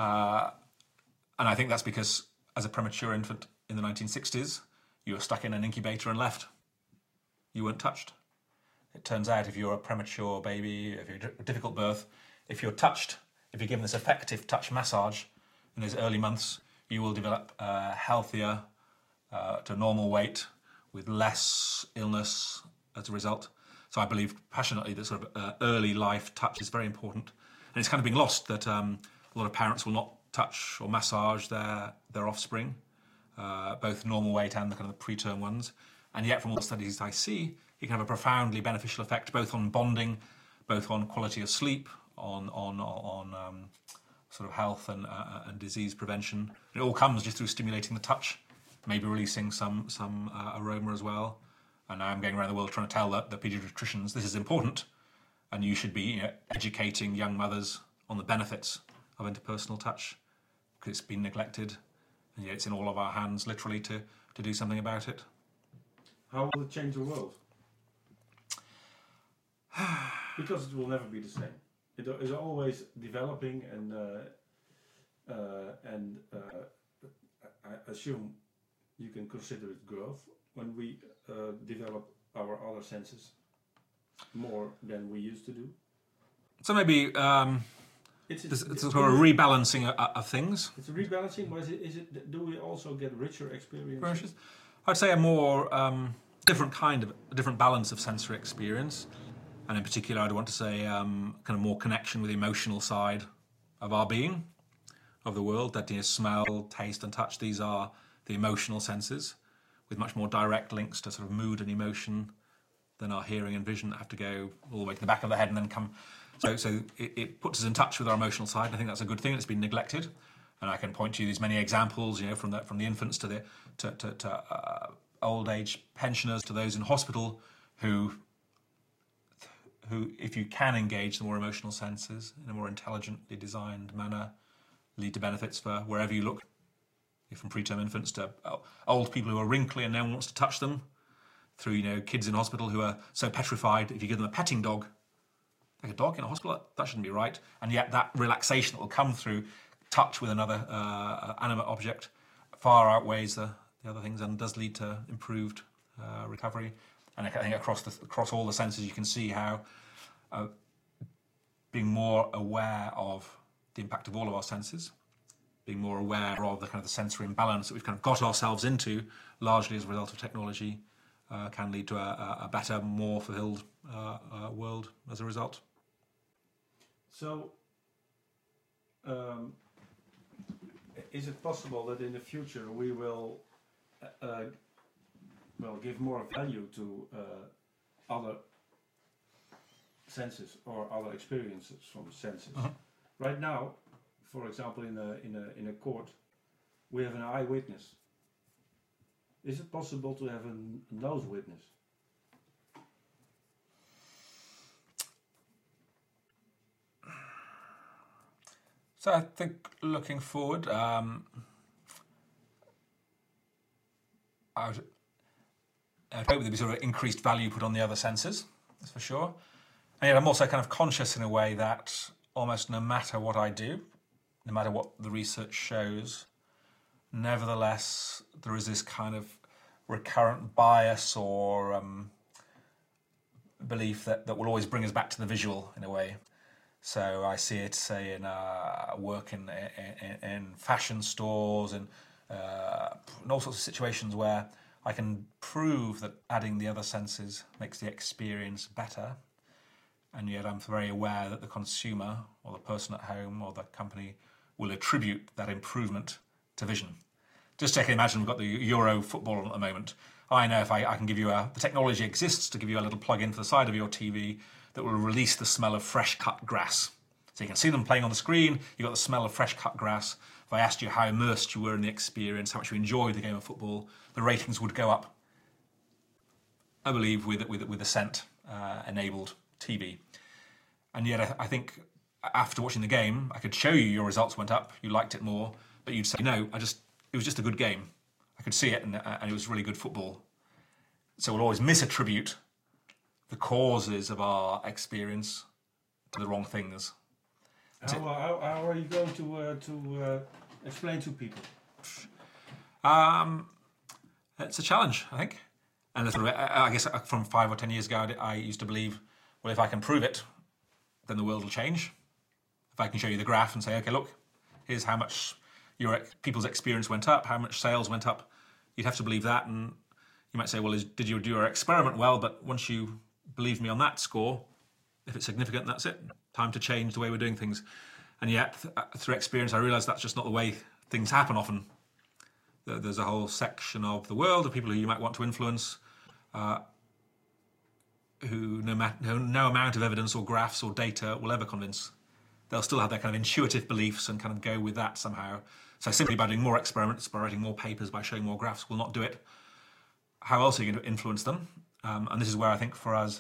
I think that's because as a premature infant in the 1960s, you were stuck in an incubator and left. You weren't touched. It turns out if you're a premature baby, if you're a difficult birth, if you're touched, if you're given this effective touch massage in those early months, you will develop healthier to a normal weight with less illness as a result. So I believe passionately that sort of early life touch is very important. And it's kind of being lost that a lot of parents will not touch or massage their offspring, both normal weight and the kind of the preterm ones. And yet from all the studies I see, it can have a profoundly beneficial effect both on bonding, both on quality of sleep, on sort of health and disease prevention. It all comes just through stimulating the touch, maybe releasing some aroma as well. And now I'm going around the world trying to tell the paediatricians this is important. and you should be educating young mothers on the benefits of interpersonal touch, because it's been neglected, and yet it's in all of our hands, literally, to do something about it. How will it change the world? Because it will never be the same. It is always developing, and I assume you can consider it growth when we develop our other senses more than we used to do. So maybe it's a sort of rebalancing of things. It's a rebalancing, but is it? Do we also get richer experiences? I'd say a more different balance of sensory experience, and in particular, I'd want to say kind of more connection with the emotional side of our being, of the world. That smell, taste, and touch. These are the emotional senses, with much more direct links to sort of mood and emotion than our hearing and vision that have to go all the way to the back of the head and then come. So it puts us in touch with our emotional side. I think that's a good thing. It's been neglected, and I can point to you these many examples, from the infants to old age pensioners, to those in hospital who, if you can engage the more emotional senses in a more intelligently designed manner, lead to benefits for wherever you look. From preterm infants to old people who are wrinkly and no one wants to touch them, through kids in hospital who are so petrified. If you give them a petting dog, like a dog in a hospital, that shouldn't be right. And yet that relaxation that will come through touch with another animate object far outweighs the other things, and does lead to improved recovery. And I think across all the senses, you can see how being more aware of the impact of all of our senses, being more aware of the kind of the sensory imbalance that we've kind of got ourselves into, largely as a result of technology, can lead to a better, more fulfilled world as a result. So, is it possible that in the future we will give more value to other senses or other experiences from senses? Uh-huh. Right now, for example, in a court, we have an eyewitness. Is it possible to have a nose witness? So I think looking forward, I would hope there'd be sort of increased value put on the other senses, that's for sure. And yet I'm also kind of conscious in a way that almost no matter what I do, no matter what the research shows, nevertheless, there is this kind of recurrent bias or belief that will always bring us back to the visual in a way. So I see it, say, in work in fashion stores and in all sorts of situations where I can prove that adding the other senses makes the experience better. And yet I'm very aware that the consumer or the person at home or the company will attribute that improvement to vision. Just take imagine we've got the Euro football on at the moment. I know if I can give you the technology exists to give you a little plug into the side of your TV that will release the smell of fresh cut grass. So you can see them playing on the screen, you've got the smell of fresh cut grass. If I asked you how immersed you were in the experience, how much you enjoyed the game of football, the ratings would go up, I believe, with the scent enabled TV. And yet I think after watching the game, I could show you your results went up, you liked it more, but you'd say, no, it was just a good game. I could see it and it was really good football. So we'll always misattribute the causes of our experience to the wrong things. How are you going to explain to people? It's a challenge, I think. And I guess from 5 or 10 years ago, I used to believe, well, if I can prove it, then the world will change. If I can show you the graph and say, okay, look, here's how much your people's experience went up, how much sales went up, you'd have to believe that. And you might say, well, did you do your experiment well? But once you believe me on that score, if it's significant, that's it. Time to change the way we're doing things. And yet, through experience, I realise that's just not the way things happen often. There's a whole section of the world of people who you might want to influence, who no amount of evidence or graphs or data will ever convince. They'll still have their kind of intuitive beliefs and kind of go with that somehow. So simply by doing more experiments, by writing more papers, by showing more graphs will not do it. How else are you going to influence them? And this is where I think for us,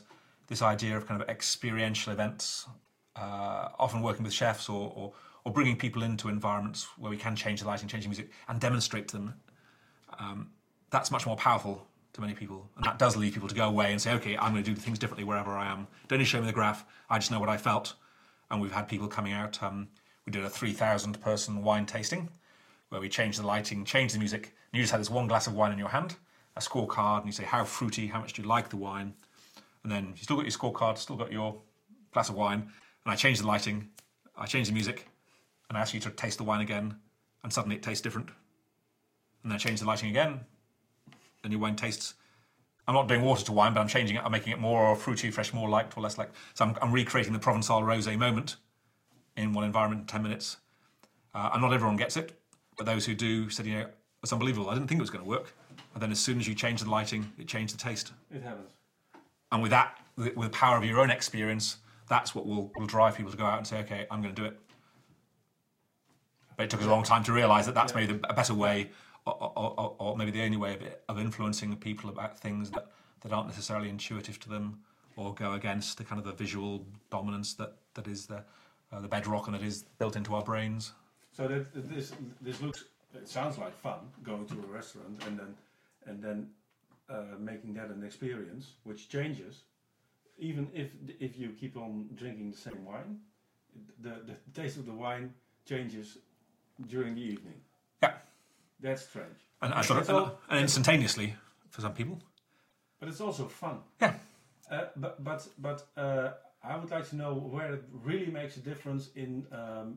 this idea of kind of experiential events, often working with chefs or bringing people into environments where we can change the lighting, change the music, and demonstrate to them. That's much more powerful to many people, and that does lead people to go away and say, okay, I'm going to do things differently wherever I am. Don't need to show me the graph, I just know what I felt. And we've had people coming out. We did a 3,000 person wine tasting where we changed the lighting, changed the music, and you just had this one glass of wine in your hand, a scorecard, and you say how fruity, how much do you like the wine, and then you still got your scorecard, still got your glass of wine, and I changed the lighting, I changed the music, and I asked you to taste the wine again, and suddenly it tastes different. And then I changed the lighting again, and your wine tastes. I'm not doing water to wine, but I'm changing it. I'm making it more fruity, fresh, more liked, or less liked. So I'm recreating the Provençal rosé moment in one environment in 10 minutes. And not everyone gets it, but those who do said, it's unbelievable. I didn't think it was going to work. And then as soon as you change the lighting, it changed the taste. It happens. And with that, with the power of your own experience, that's what will drive people to go out and say, okay, I'm going to do it. But it took us a long time to realise that that's maybe a better way, or maybe the only way of influencing people about things that aren't necessarily intuitive to them, or go against the kind of the visual dominance that is the bedrock and that is built into our brains. So that this looks, it sounds like fun, going to a restaurant and then making that an experience which changes. Even if you keep on drinking the same wine, the taste of the wine changes during the evening. Yeah. That's strange. And instantaneously for some people. But it's also fun. Yeah. But I would like to know where it really makes a difference in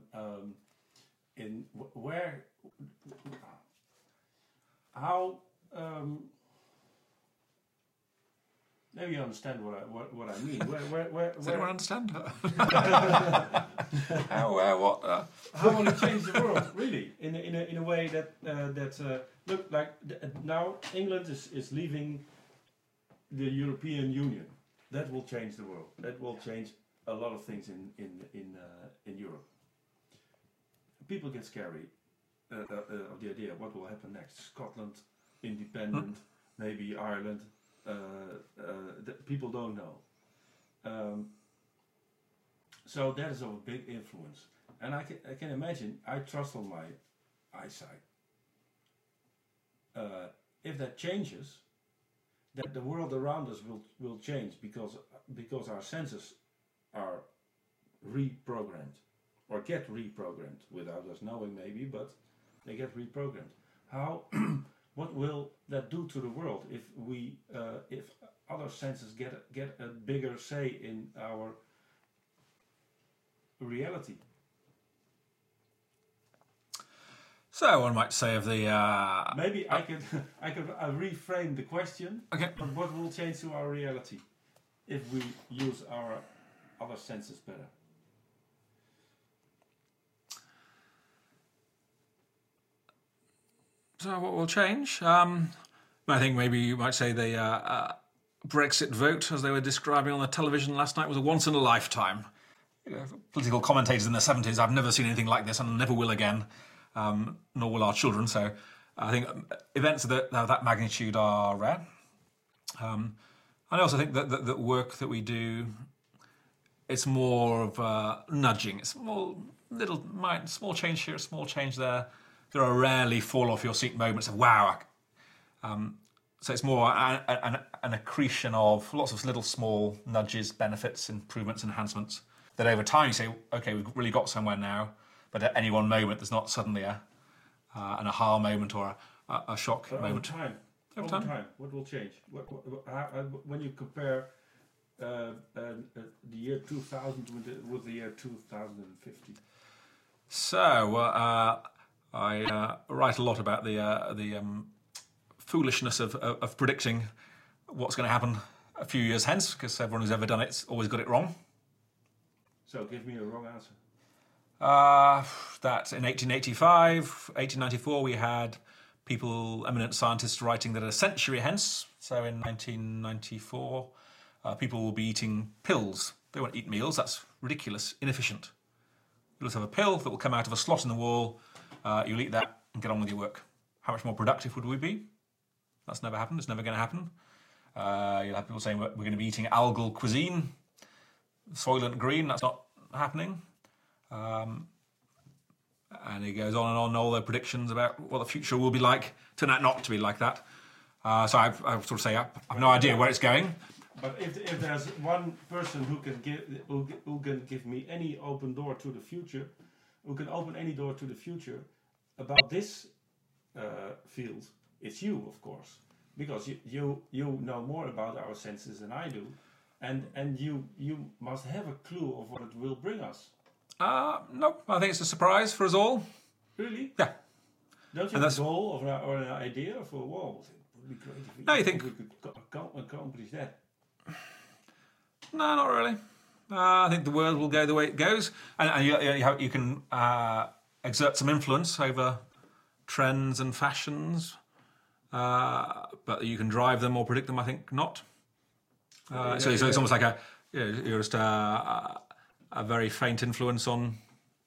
where, how. Maybe you understand what I mean. Does anyone understand? How will it change the world, really, in a way that look like now England is leaving the European Union. That will change the world. That will change a lot of things in Europe. People get scary of the idea what will happen next. Scotland, independent, maybe Ireland. People don't know. So that is of a big influence. And I can imagine, I trust on my eyesight. If that changes, that the world around us will change because our senses are reprogrammed or get reprogrammed without us knowing maybe, but they get reprogrammed. How? What will that do to the world if other senses get a bigger say in our reality? So one might say of the maybe I could reframe the question. Okay. But what will change to our reality if we use our other senses better? So what will change? I think maybe you might say the Brexit vote, as they were describing on the television last night, was a once in a lifetime. Political commentators in the 70s, I've never seen anything like this and never will again, nor will our children. So I think events of that magnitude are rare. I also think that the work that we do, it's more of nudging. It's more small change here, small change there. There are rarely fall off your seat moments of wow. So it's more an accretion of lots of little small nudges, benefits, improvements, enhancements that over time you say, okay, we've really got somewhere now. But at any one moment, there's not suddenly an aha moment or a shock moment. Over time, what will change? When you compare the year 2000 with the year 2050? So I write a lot about the foolishness of predicting what's going to happen a few years hence, because everyone who's ever done it's always got it wrong. So give me a wrong answer. That in 1885, 1894, we had eminent scientists writing that a century hence, so in 1994, people will be eating pills. They won't eat meals, that's ridiculous, inefficient. You'll just have a pill that will come out of a slot in the wall, you'll eat that and get on with your work. How much more productive would we be? That's never happened, it's never going to happen. You'll have people saying we're going to be eating algal cuisine, Soylent Green. That's not happening. And he goes on and on, all the predictions about what the future will be like turn out not to be like that. So I sort of say I've no idea where it's going. But if there's one person who can give me any open door to the future, who can open any door to the future about this field, it's you, of course, because you know more about our senses than I do, and you must have a clue of what it will bring us. No, I think it's a surprise for us all. Really? Yeah. Don't you have a goal or an idea for, whoa, it would be great if No, you think we could accomplish that? No, not really. I think the world will go the way it goes, and you can exert some influence over trends and fashions, but you can drive them or predict them. I think not. So it's almost like you're just a very faint influence on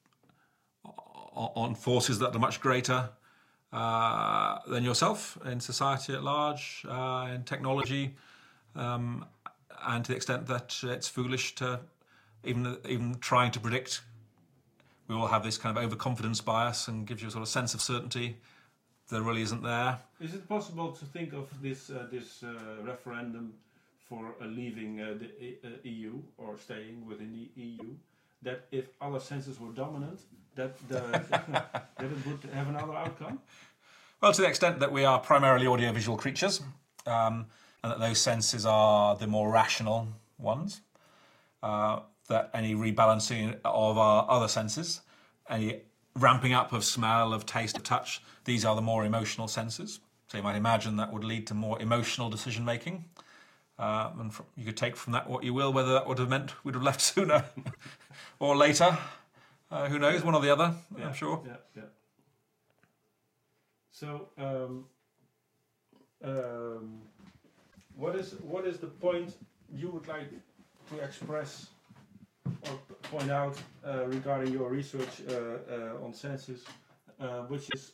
forces that are much greater than yourself in society at large, in technology. And to the extent that it's foolish to even trying to predict, we all have this kind of overconfidence bias and gives you a sort of sense of certainty that really isn't there. Is it possible to think of this referendum for leaving the EU or staying within the EU, that if other senses were dominant, that it would have another outcome? Well, to the extent that we are primarily audiovisual creatures, and that those senses are the more rational ones, that any rebalancing of our other senses, any ramping up of smell, of taste, of touch, these are the more emotional senses. So you might imagine that would lead to more emotional decision making. And you could take from that what you will, whether that would have meant we'd have left sooner or later. Who knows, one or the other, yeah, I'm sure. Yeah. So, what is the point you would like to express or point out regarding your research on senses, which is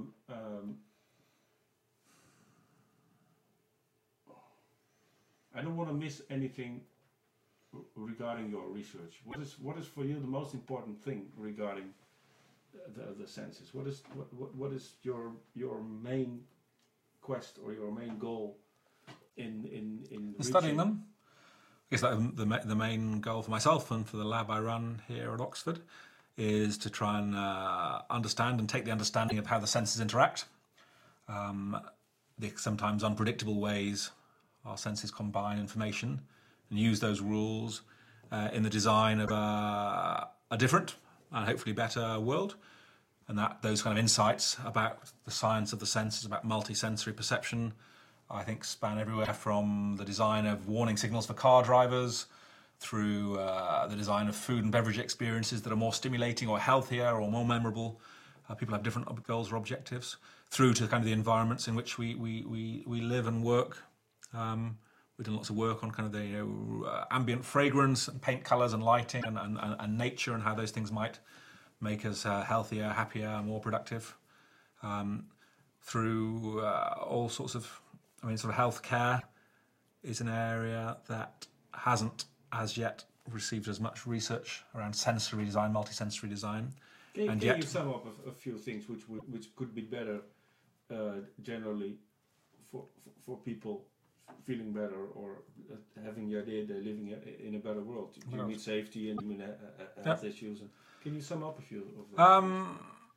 I don't want to miss anything regarding your research. What is for you the most important thing regarding the senses? What is your main quest or your main goal in studying them? I guess that the main goal for myself and for the lab I run here at Oxford is to try and understand and take the understanding of how the senses interact, the sometimes unpredictable ways our senses combine information, and use those rules in the design of a different and hopefully better world. And that those kind of insights about the science of the senses, about multi-sensory perception, I think span everywhere from the design of warning signals for car drivers, through the design of food and beverage experiences that are more stimulating or healthier or more memorable. People have different goals or objectives, through to kind of the environments in which we live and work. We've done lots of work on kind of the ambient fragrance and paint colours and lighting and nature and how those things might make us healthier, happier, more productive. Through all sorts of, sort of healthcare is an area that hasn't as yet received as much research around sensory design, multisensory design. Can you sum up a few things which could be better generally for people feeling better or having the idea they're living in a better world? You mean safety and you mean health issues? Can you sum up a few of those?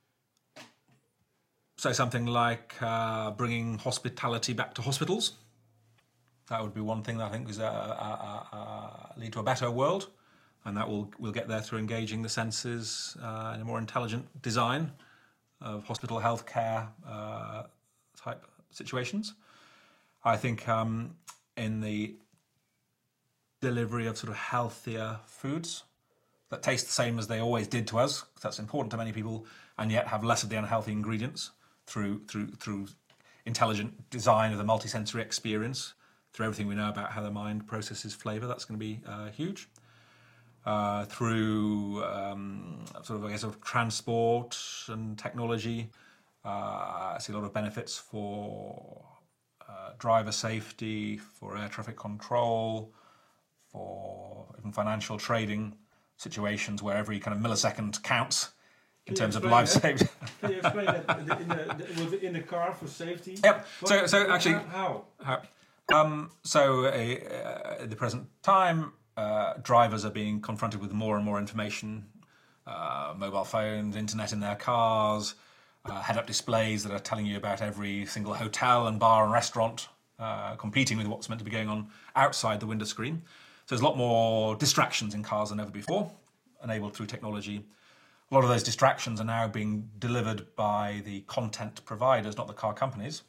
So something like bringing hospitality back to hospitals. That would be one thing that I think is lead to a better world, and that we'll get there through engaging the senses in a more intelligent design of hospital healthcare type situations. I think in the delivery of sort of healthier foods that taste the same as they always did to us, 'cause that's important to many people, and yet have less of the unhealthy ingredients through intelligent design of the multisensory experience, through everything we know about how the mind processes flavour. That's going to be huge. Through sort of transport and technology, I see a lot of benefits for driver safety, for air traffic control, for even financial trading situations where every kind of millisecond counts in terms of life saved. Can you explain that in the car for safety? Yep. So actually, how? At the present time, drivers are being confronted with more and more information, mobile phones, internet in their cars, head-up displays that are telling you about every single hotel and bar and restaurant, competing with what's meant to be going on outside the window screen. So there's a lot more distractions in cars than ever before, enabled through technology. A lot of those distractions are now being delivered by the content providers, not the car companies.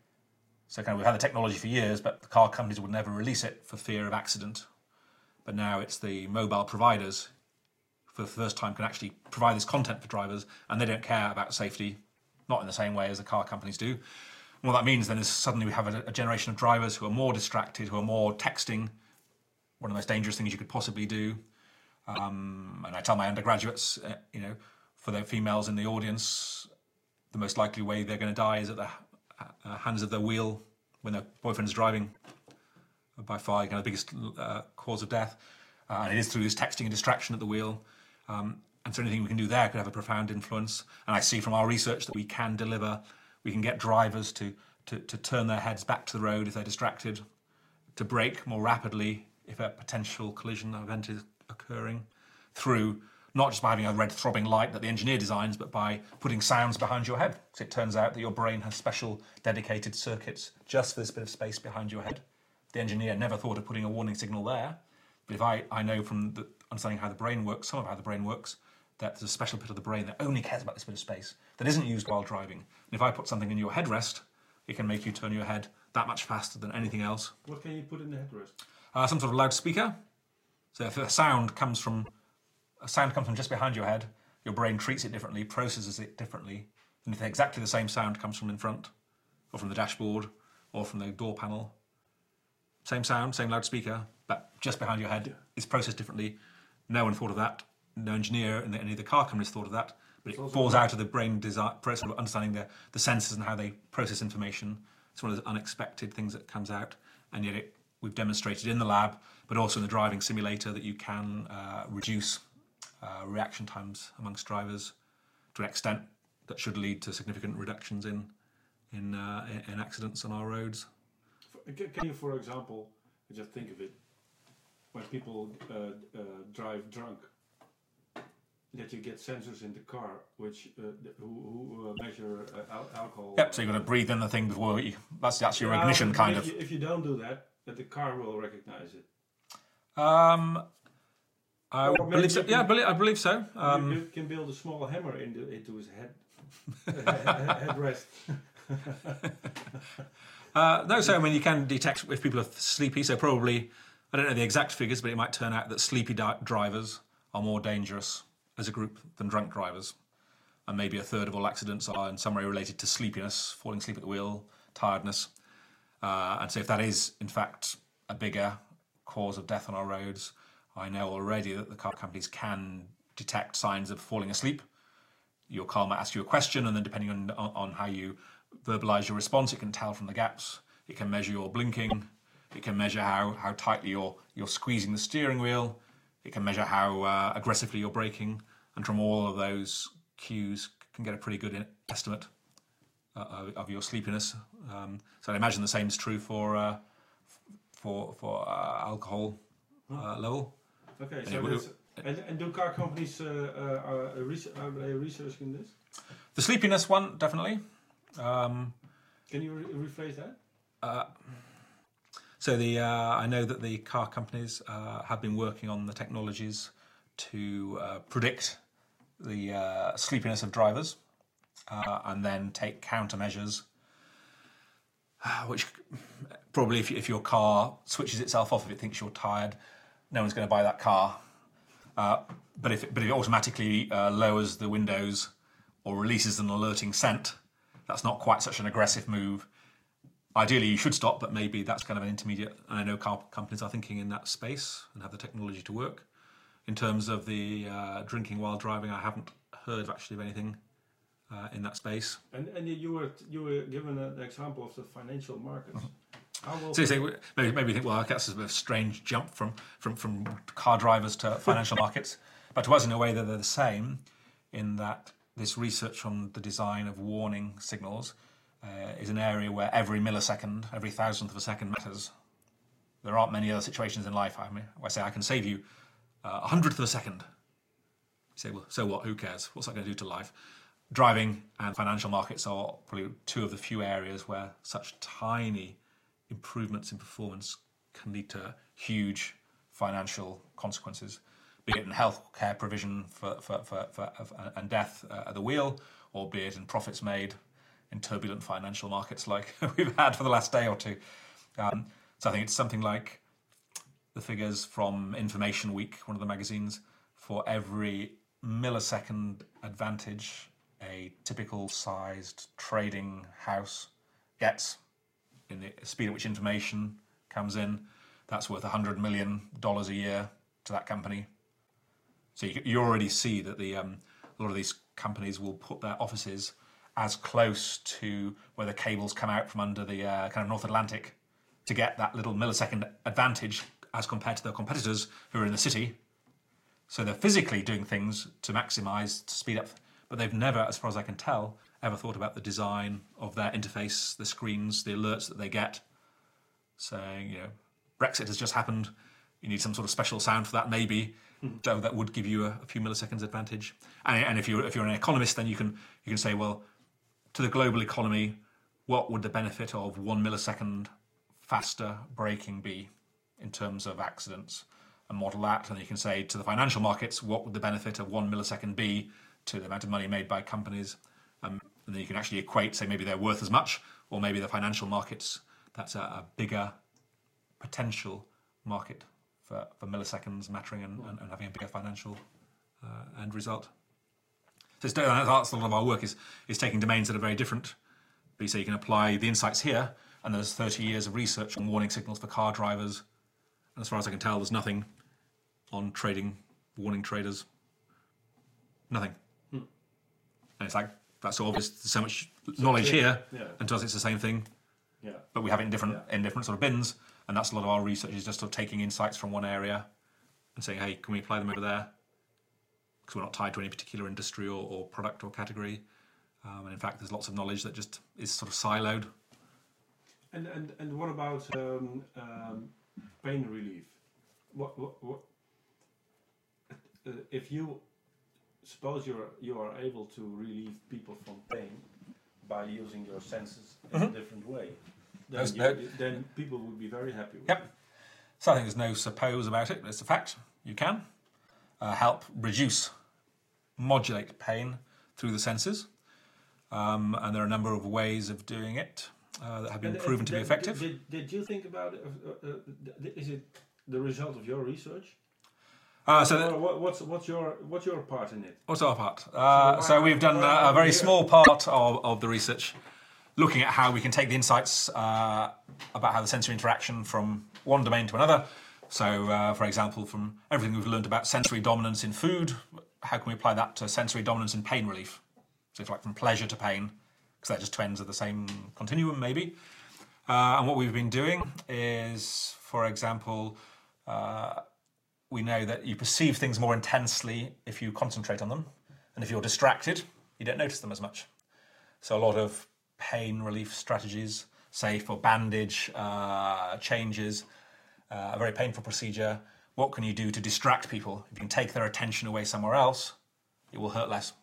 So we've had the technology for years, but the car companies would never release it for fear of accident. But now it's the mobile providers, for the first time, can actually provide this content for drivers, and they don't care about safety, not in the same way as the car companies do. And what that means then is suddenly we have a generation of drivers who are more distracted, who are more texting, one of the most dangerous things you could possibly do. And I tell my undergraduates, for the females in the audience, the most likely way they're going to die is at the hands of the wheel when their boyfriend's driving. By far, the biggest cause of death. And it is through this texting and distraction at the wheel. And so anything we can do there could have a profound influence. And I see from our research that we can get drivers to turn their heads back to the road if they're distracted, to brake more rapidly if a potential collision event is occurring, through not just by having a red throbbing light that the engineer designs, but by putting sounds behind your head. So it turns out that your brain has special dedicated circuits just for this bit of space behind your head. The engineer never thought of putting a warning signal there. But if I know from understanding how the brain works, some of how the brain works, that there's a special bit of the brain that only cares about this bit of space, that isn't used while driving. And if I put something in your headrest, it can make you turn your head that much faster than anything else. What can you put in the headrest? Some sort of loudspeaker. So if a sound comes from just behind your head, your brain treats it differently, processes it differently. And if exactly the same sound comes from in front, or from the dashboard, or from the door panel, same sound, same loudspeaker, but just behind your head, it's processed differently. No one thought of that. No engineer in any of the car companies thought of that. But it falls out of the brain process of understanding the senses and how they process information. It's one of those unexpected things that comes out. And yet we've demonstrated in the lab, but also in the driving simulator, that you can reduce reaction times amongst drivers to an extent that should lead to significant reductions in accidents on our roads. Can you, for example, just think of it, when people drive drunk, that you get sensors in the car which who measure alcohol. Yep, so you've got to breathe in the thing before that's your ignition kind of. If you don't do that, the car will recognize it. I believe so. Yeah, I believe so. You can build a small hammer into his headrest. No, so you can detect if people are sleepy. So probably, I don't know the exact figures, but it might turn out that sleepy drivers are more dangerous as a group than drunk drivers, and maybe a third of all accidents are in some way related to sleepiness, falling asleep at the wheel, tiredness. And so if that is in fact a bigger cause of death on our roads, I know already that the car companies can detect signs of falling asleep. Your car might ask you a question, and then depending on how you verbalise your response, it can tell from the gaps. It can measure your blinking. It can measure how tightly you're squeezing the steering wheel. It can measure how aggressively you're braking. And from all of those cues, can get a pretty good estimate of your sleepiness. So I imagine the same is true for alcohol level. Okay, so and do car companies are they researching this? The sleepiness one, definitely. Can you rephrase that? So I know that the car companies have been working on the technologies to predict the sleepiness of drivers and then take countermeasures, which probably if your car switches itself off if it thinks you're tired, no one's going to buy that car. But if it automatically lowers the windows or releases an alerting scent, that's not quite such an aggressive move. Ideally, you should stop, but maybe that's kind of an intermediate. And I know car companies are thinking in that space and have the technology to work. In terms of the drinking while driving, I haven't heard actually of anything in that space. And you were given an example of the financial markets. How will So you say, maybe you think, well, that's a bit of a strange jump from car drivers to financial markets. But to us, in a way, that they're the same, in that this research on the design of warning signals is an area where every millisecond, every thousandth of a second matters. There aren't many other situations in life. I mean, I say I can save you a hundredth of a second. You say, well, so what? Who cares? What's that going to do to life? Driving and financial markets are probably two of the few areas where such tiny improvements in performance can lead to huge financial consequences, be it in healthcare provision and death at the wheel, or be it in profits made in turbulent financial markets like we've had for the last day or two. So I think it's something like the figures from Information Week, one of the magazines, for every millisecond advantage a typical sized trading house gets in the speed at which information comes in, that's worth $100 million a year to that company. So you already see that a lot of these companies will put their offices as close to where the cables come out from under the kind of North Atlantic to get that little millisecond advantage as compared to their competitors who are in the city. So they're physically doing things to maximise, to speed up, but they've never, as far as I can tell, ever thought about the design of their interface, the screens, the alerts that they get, saying, Brexit has just happened, you need some sort of special sound for that, maybe, so that would give you a few milliseconds advantage. And if you're an economist, then you can say, well, to the global economy, what would the benefit of 1 millisecond faster braking be in terms of accidents? And model that, and you can say to the financial markets, what would the benefit of 1 millisecond be to the amount of money made by companies? And then you can actually equate, say maybe they're worth as much, or maybe the financial markets, that's a bigger potential market for milliseconds mattering and having a bigger financial end result. So that's a lot of our work is taking domains that are very different. But you say you can apply the insights here, and there's 30 years of research on warning signals for car drivers. And as far as I can tell, there's nothing on trading, warning traders. Nothing. And it's like, that's so obvious, there's so much knowledge here, and to us it's the same thing. Yeah. But we have it in different sort of bins, and that's a lot of our research is just sort of taking insights from one area and saying, hey, can we apply them over there? Because we're not tied to any particular industry or product or category. And in fact, there's lots of knowledge that just is sort of siloed. And what about pain relief? What if you suppose you are able to relieve people from pain by using your senses in a different way, then people would be very happy with it. So I think there's no suppose about it, but it's a fact. You can help modulate pain through the senses, and there are a number of ways of doing it that have been proven to be effective. Did you think about it? Is it the result of your research? What's your part in it? What's our part? So we've done a very small part of the research, looking at how we can take the insights about how the sensory interaction from one domain to another. So, for example, from everything we've learned about sensory dominance in food, how can we apply that to sensory dominance in pain relief? So it's like from pleasure to pain, because they're just two ends of the same continuum, maybe. And what we've been doing is, for example, we know that you perceive things more intensely if you concentrate on them. And if you're distracted, you don't notice them as much. So a lot of pain relief strategies, say for bandage changes, a very painful procedure, what can you do to distract people? If you can take their attention away somewhere else, it will hurt less.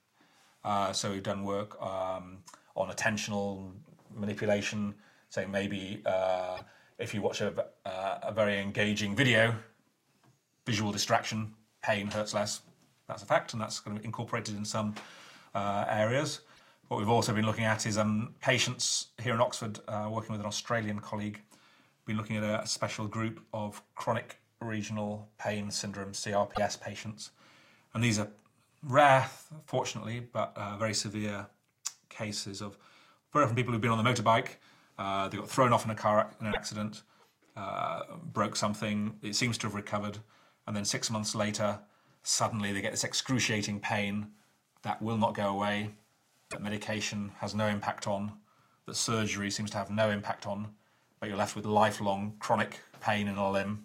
So we've done work on attentional manipulation, saying maybe if you watch a very engaging video, visual distraction, pain hurts less. That's a fact, and that's going to be incorporated in some areas. What we've also been looking at is patients here in Oxford, working with an Australian colleague, been looking at a special group of chronic regional pain syndrome, CRPS patients. And these are rare, fortunately, but very severe cases of very often people who've been on the motorbike, they got thrown off in an accident, broke something, it seems to have recovered, and then 6 months later, suddenly they get this excruciating pain that will not go away. that medication has no impact on, that surgery seems to have no impact on, but you're left with lifelong chronic pain in a limb.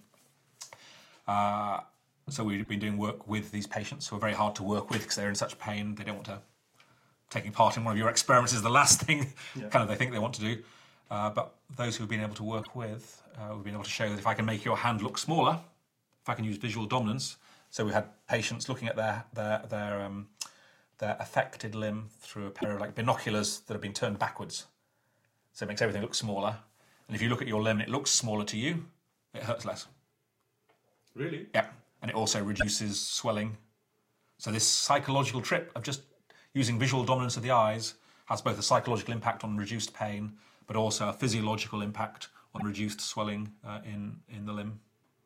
So we've been doing work with these patients who are very hard to work with because they're in such pain. They don't want to. Taking part in one of your experiments is the last thing kind of they think they want to do. But those who've been able to work with, we've been able to show that if I can make your hand look smaller, if I can use visual dominance. So we had patients looking at their affected limb through a pair of like binoculars that have been turned backwards. So it makes everything look smaller. And if you look at your limb and it looks smaller to you, it hurts less. Really? Yeah. And it also reduces swelling. So this psychological trip of just using visual dominance of the eyes has both a psychological impact on reduced pain, but also a physiological impact on reduced swelling in the limb.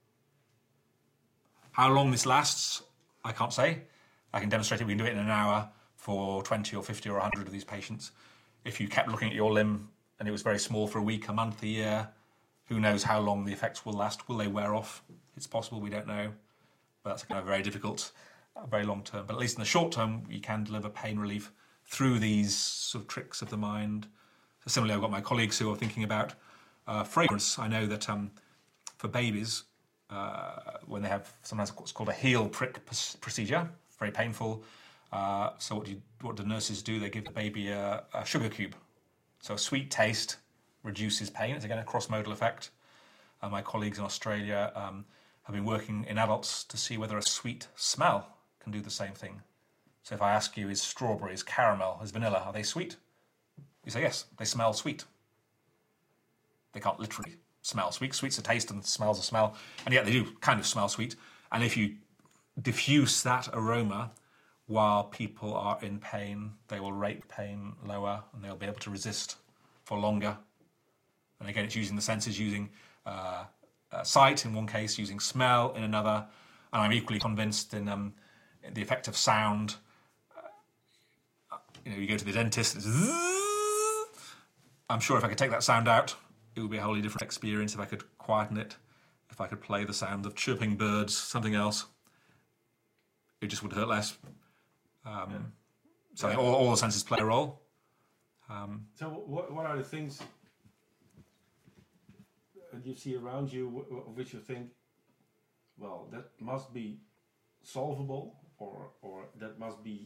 How long this lasts, I can't say. I can demonstrate it. We can do it in an hour for 20 or 50 or 100 of these patients. If you kept looking at your limb and it was very small for a week, a month, a year, who knows how long the effects will last? Will they wear off? It's possible, we don't know. But that's kind of very difficult, very long term. But at least in the short term, you can deliver pain relief through these sort of tricks of the mind. So similarly, I've got my colleagues who are thinking about fragrance. I know that for babies, when they have sometimes what's called a heel prick procedure, very painful. So what do nurses do? They give the baby a sugar cube. So a sweet taste reduces pain. It's again a cross-modal effect. My colleagues in Australia have been working in adults to see whether a sweet smell can do the same thing. So if I ask you, is strawberries, caramel, is vanilla, are they sweet? You say yes, they smell sweet. They can't literally smell sweet. Sweet's a taste and smell's a smell. And yet they do kind of smell sweet. And if you diffuse that aroma while people are in pain, they will rate pain lower and they'll be able to resist for longer. And again, it's using the senses, using sight in one case, using smell in another. And I'm equally convinced in the effect of sound. You go to the dentist, it's I'm sure if I could take that sound out, it would be a wholly different experience if I could quieten it, if I could play the sound of chirping birds, something else. It just would hurt less. So all the senses play a role. So what are the things you see around you of which you think, well, that must be solvable, or that must be,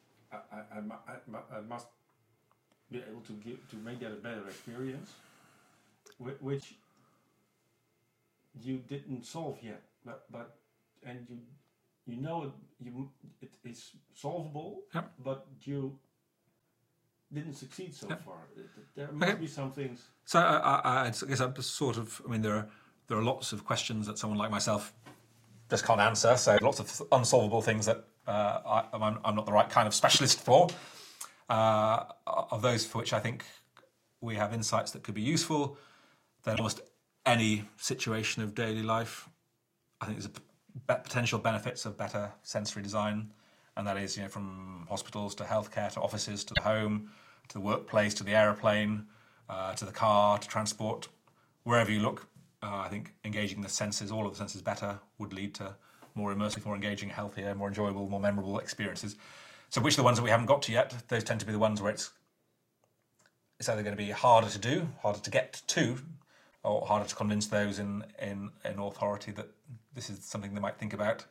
I must be able to make that a better experience, which you didn't solve yet, but you know it is solvable, Yep. but you didn't succeed so far. There must be some things. So I guess I'm sort of. I mean, there are lots of questions that someone like myself just can't answer. So lots of unsolvable things that I'm not the right kind of specialist for. Of those for which I think we have insights that could be useful, then almost any situation of daily life, I think there's potential benefits of better sensory design, and that is, from hospitals to healthcare to offices to the home to the workplace to the aeroplane to the car to transport, wherever you look. I think engaging the senses, all of the senses better, would lead to more immersive, more engaging, healthier, more enjoyable, more memorable experiences. So which are the ones that we haven't got to yet? Those tend to be the ones where it's either going to be harder to do, harder to get to, or harder to convince those in authority that this is something they might think about.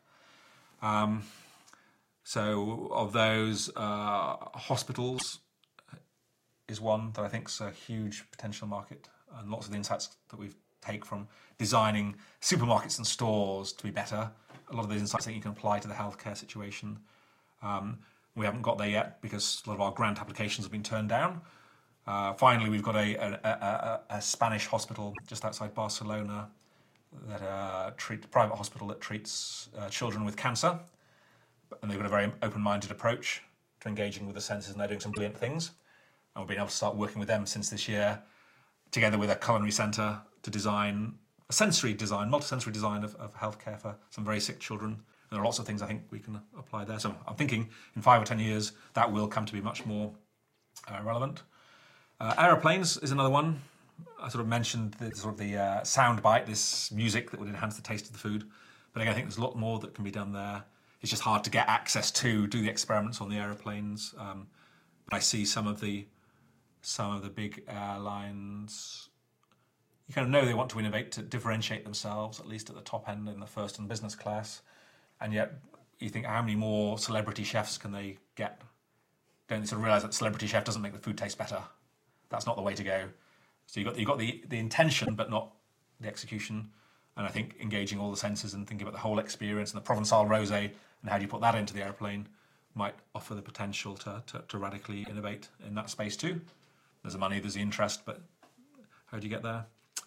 So of those, hospitals is one that I think is a huge potential market, and lots of the insights that we take from designing supermarkets and stores to be better, a lot of those insights that you can apply to the healthcare situation. We haven't got there yet because a lot of our grant applications have been turned down. Finally, we've got a Spanish hospital just outside Barcelona, that private hospital that treats children with cancer, and they've got a very open-minded approach to engaging with the senses, and they're doing some brilliant things. And we've been able to start working with them since this year, together with a culinary centre, to design a sensory design, multi-sensory design of healthcare for some very sick children. And there are lots of things I think we can apply there. So I'm thinking in 5 or 10 years that will come to be much more relevant. Aeroplanes is another one. I sort of mentioned the sound bite, this music that would enhance the taste of the food. But again, I think there's a lot more that can be done there. It's just hard to get access to do the experiments on the aeroplanes. I see some of the big airlines, you kind of know they want to innovate to differentiate themselves, at least at the top end in the first and business class, and yet you think how many more celebrity chefs can they get? Don't they sort of realise that celebrity chef doesn't make the food taste better? That's not the way to go. So you've got the intention, but not the execution. And I think engaging all the senses and thinking about the whole experience and the Provençal rosé and how do you put that into the airplane might offer the potential to radically innovate in that space too. There's the money, there's the interest, but how do you get there?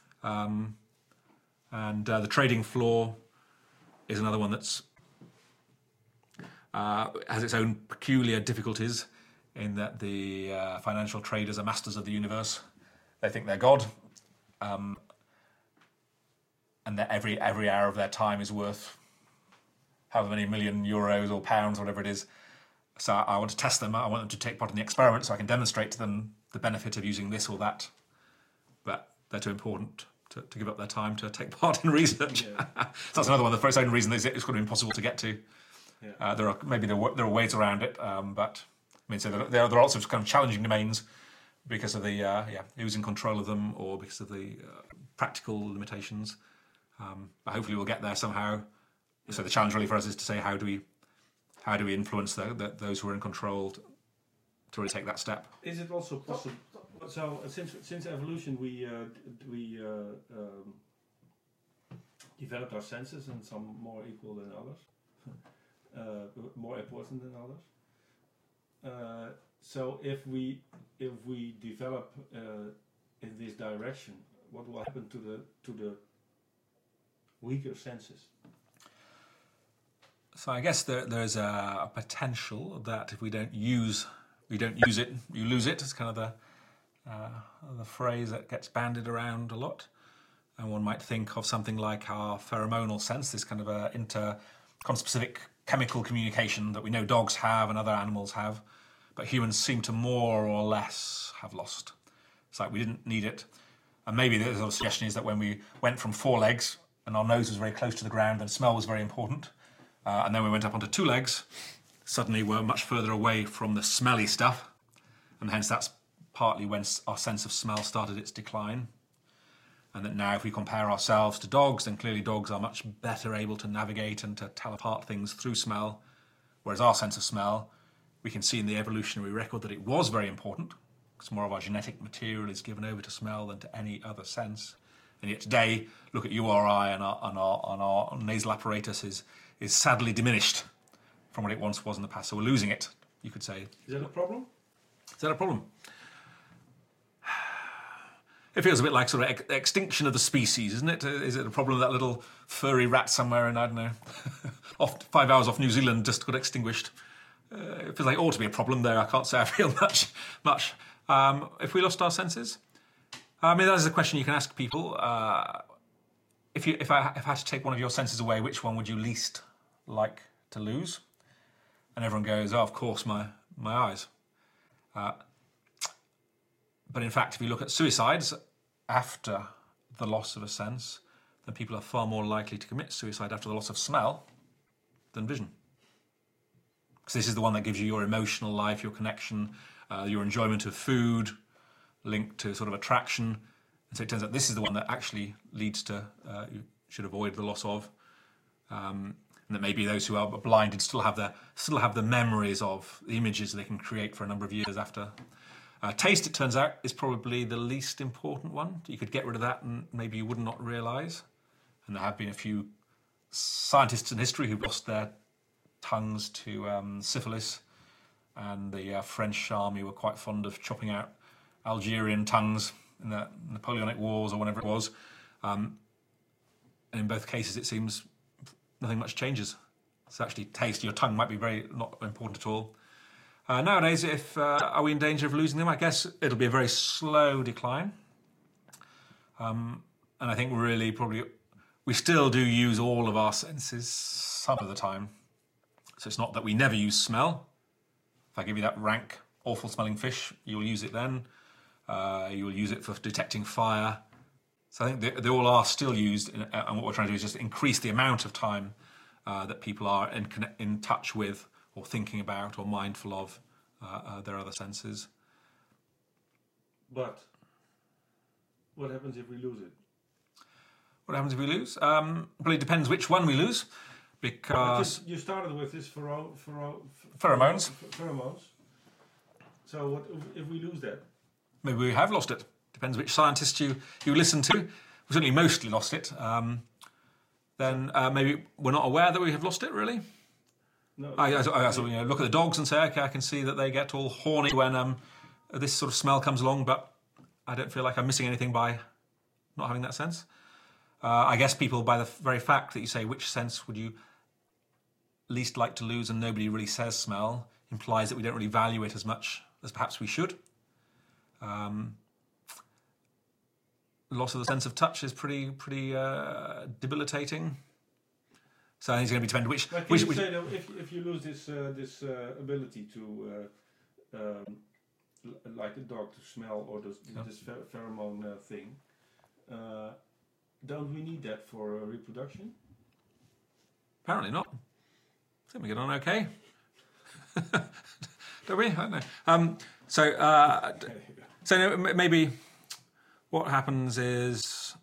And the trading floor is another one that's has its own peculiar difficulties in that the financial traders are masters of the universe. They think they're God, and that every hour of their time is worth however many million euros or pounds, whatever it is. So I want to test them. I want them to take part in the experiment so I can demonstrate to them the benefit of using this or that. But they're too important to give up their time to take part in research. Yeah. So that's another one. The first only reason is it's going to be impossible to get to. Yeah. There are ways around it, but I mean, so there are also kind of challenging domains because of the who's in control of them or because of the practical limitations. But hopefully we'll get there somehow. So the challenge really for us is to say how do we influence those who are in control to really take that step. Is it also possible? So since evolution, we developed our senses, and some more equal than others, more important than others. So if we develop in this direction, what will happen to the weaker senses? So I guess there's a potential that if we don't use it, you lose it. It's kind of the phrase that gets bandied around a lot. And one might think of something like our pheromonal sense, this kind of interconspecific chemical communication that we know dogs have and other animals have, but humans seem to more or less have lost. It's like we didn't need it. And maybe the other suggestion is that when we went from 4 legs and our nose was very close to the ground and smell was very important, and then we went up onto 2 legs, suddenly we're much further away from the smelly stuff, and hence that's partly when our sense of smell started its decline. And that now if we compare ourselves to dogs, then clearly dogs are much better able to navigate and to tell apart things through smell, whereas our sense of smell, we can see in the evolutionary record that it was very important, because more of our genetic material is given over to smell than to any other sense. And yet today, look at you or I, and our nasal apparatus is sadly diminished from what it once was in the past. So we're losing it, you could say. Is that a problem? Is that a problem? It feels a bit like sort of extinction of the species, isn't it? Is it a problem that little furry rat somewhere in, I don't know, 5 hours off New Zealand just got extinguished? It feels like it ought to be a problem there. I can't say I feel much. If we lost our senses? I mean, that is a question you can ask people. If I had to take one of your senses away, which one would you least like to lose? And everyone goes, oh, of course, my eyes. But in fact, if you look at suicides after the loss of a sense, then people are far more likely to commit suicide after the loss of smell than vision. Because this is the one that gives you your emotional life, your connection, your enjoyment of food, linked to sort of attraction. And so it turns out this is the one that actually leads to, you should avoid the loss of. And that maybe those who are blinded still have the memories of the images they can create for a number of years after. Taste, it turns out, is probably the least important one. You could get rid of that and maybe you would not realise. And there have been a few scientists in history who've lost their tongues to syphilis. And the French army were quite fond of chopping out Algerian tongues in the Napoleonic Wars or whenever it was. And in both cases, it seems nothing much changes. So actually, taste, your tongue might be very not important at all. Nowadays, are we in danger of losing them? I guess it'll be a very slow decline. And I think really probably we still do use all of our senses some of the time. So it's not that we never use smell. If I give you that rank, awful smelling fish, you'll use it then. You'll use it for detecting fire. So I think they all are still used, and what we're trying to do is just increase the amount of time that people are in touch with or thinking about or mindful of their other senses. But what happens if we lose it? What happens if we lose? Well, it depends which one we lose, because You started with this pheromones. Pheromones. So what if we lose that? Maybe we have lost it. Depends which scientist you listen to. We've certainly mostly lost it. Then maybe we're not aware that we have lost it, really. No. I look at the dogs and say, okay, I can see that they get all horny when this sort of smell comes along, but I don't feel like I'm missing anything by not having that sense. I guess people, by the very fact that you say which sense would you least like to lose and nobody really says smell, implies that we don't really value it as much as perhaps we should. Loss of the sense of touch is pretty debilitating. So I think it's going to be dependent which. But can you say that if you lose this ability to like a dog to smell or this pheromone thing, don't we need that for reproduction? Apparently not. I think we get on okay. Don't we? I don't know. So maybe what happens is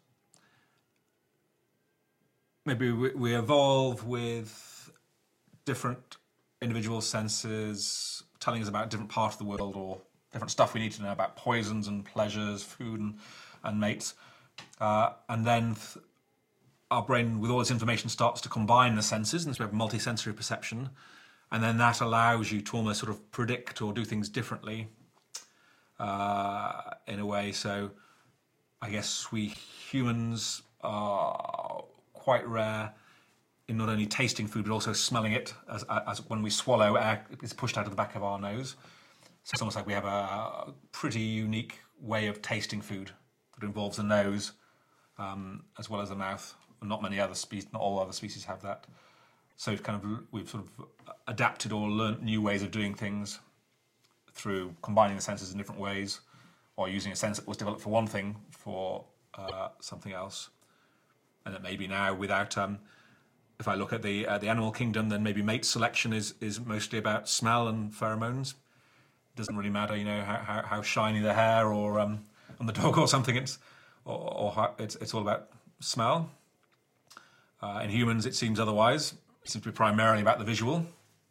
maybe we evolve with different individual senses telling us about a different part of the world or different stuff we need to know about poisons and pleasures, food and mates. And then our brain, with all this information, starts to combine the senses, and so we have multisensory perception. And then that allows you to almost sort of predict or do things differently in a way. So I guess we humans are quite rare in not only tasting food but also smelling it, as when we swallow, air is pushed out of the back of our nose. So it's almost like we have a pretty unique way of tasting food that involves the nose as well as the mouth. Not many other species, not all other species have that. So we've sort of adapted or learnt new ways of doing things through combining the senses in different ways, or using a sense that was developed for one thing for something else. And that maybe now, without if I look at the animal kingdom, then maybe mate selection is mostly about smell and pheromones. It doesn't really matter, how shiny the hair or on the dog or something. It's all about smell. In humans, it seems otherwise. It seems to be primarily about the visual.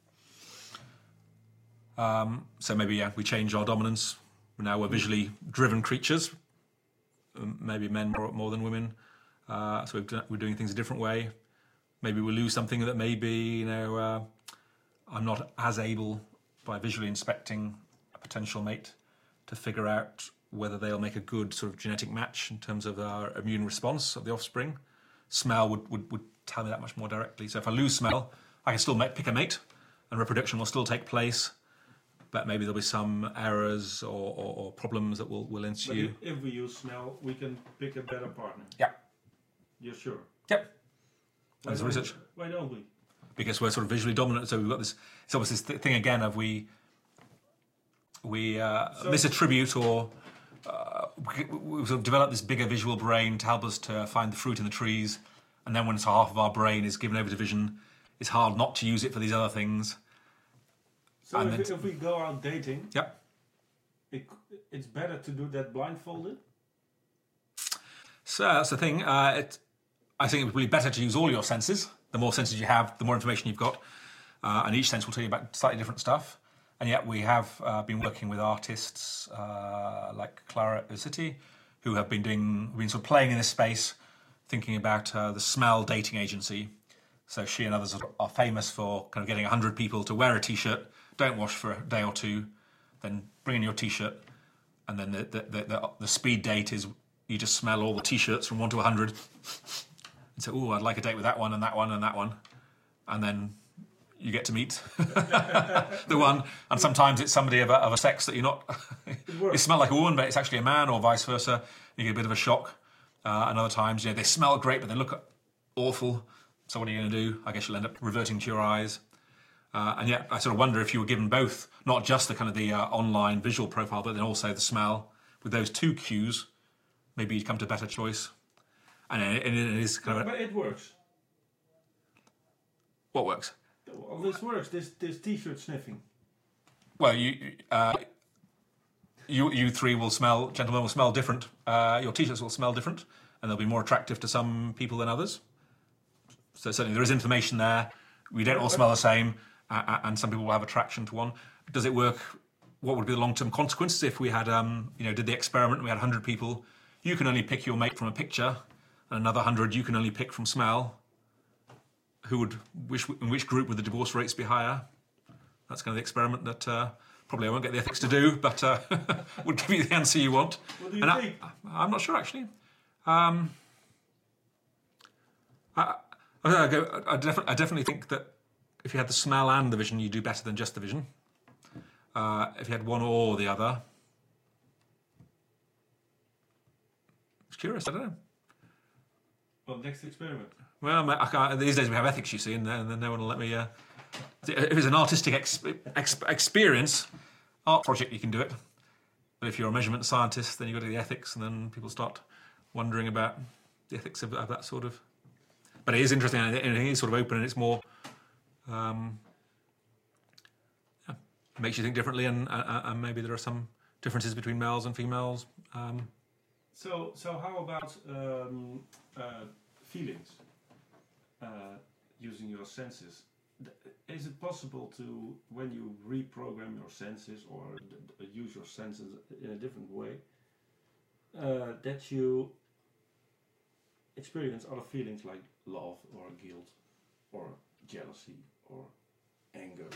So maybe we change our dominance. Now we're visually driven creatures. Maybe men more than women. So we're doing things a different way. Maybe we lose something that maybe I'm not as able, by visually inspecting a potential mate, to figure out whether they'll make a good sort of genetic match in terms of our immune response of the offspring. Smell would tell me that much more directly. So if I lose smell, I can still pick a mate, and reproduction will still take place, but maybe there'll be some errors or problems that will ensue. But if we use smell, we can pick a better partner. Yeah. You're sure? Yep. That's research. Why don't we? Because we're sort of visually dominant, so we've got this. It's almost this thing again of we misattribute or we sort of develop this bigger visual brain to help us to find the fruit in the trees, and then when half of our brain is given over to vision, it's hard not to use it for these other things. So if we go out dating, yep, it's better to do that blindfolded. So that's the thing. I think it would be better to use all your senses. The more senses you have, the more information you've got, and each sense will tell you about slightly different stuff. And yet we have been working with artists like Clara Ursitti, who have been sort of playing in this space, thinking about the smell dating agency. So she and others are famous for kind of getting 100 people to wear a T-shirt, don't wash for a day or two, then bring in your T-shirt, and then the speed date is you just smell all the T-shirts from 1 to 100, and say, "Oh, I'd like a date with that one and that one and that one," and then you get to meet the one, and sometimes it's somebody of a sex that you're not. You smell like a woman, but it's actually a man, or vice versa. You get a bit of a shock. And other times, they smell great, but they look awful. So what are you going to do? I guess you'll end up reverting to your eyes. And yet, I sort of wonder if you were given both, not just the kind of the online visual profile, but then also the smell. With those two cues, maybe you'd come to a better choice. And it is kind of. But it works. What works? Well, this works. This T-shirt sniffing. Well, you three will smell, gentlemen will smell different. Your t-shirts will smell different, and they'll be more attractive to some people than others. So certainly there is information there. We don't all smell the same, and some people will have attraction to one. Does it work? What would be the long-term consequences if we had, did the experiment and we had 100 people? You can only pick your mate from a picture, and another 100 you can only pick from smell. In which group would the divorce rates be higher? That's kind of the experiment that probably I won't get the ethics to do, but would give you the answer you want. What do you think? I'm not sure, actually. I definitely think that if you had the smell and the vision, you do better than just the vision. If you had one or the other, it's curious. I don't know. Well, next experiment. Well, I can't, these days we have ethics, you see, and then no one will let me. If it's an artistic experience, art project, you can do it. But if you're a measurement scientist, then you've got to do the ethics, and then people start wondering about the ethics of that sort of. But it is interesting, and it is sort of open, and it's more. Makes you think differently, and maybe there are some differences between males and females. So how about feelings? Using your senses. Is it possible to, when you reprogram your senses or use your senses in a different way, that you experience other feelings like love or guilt or jealousy or anger?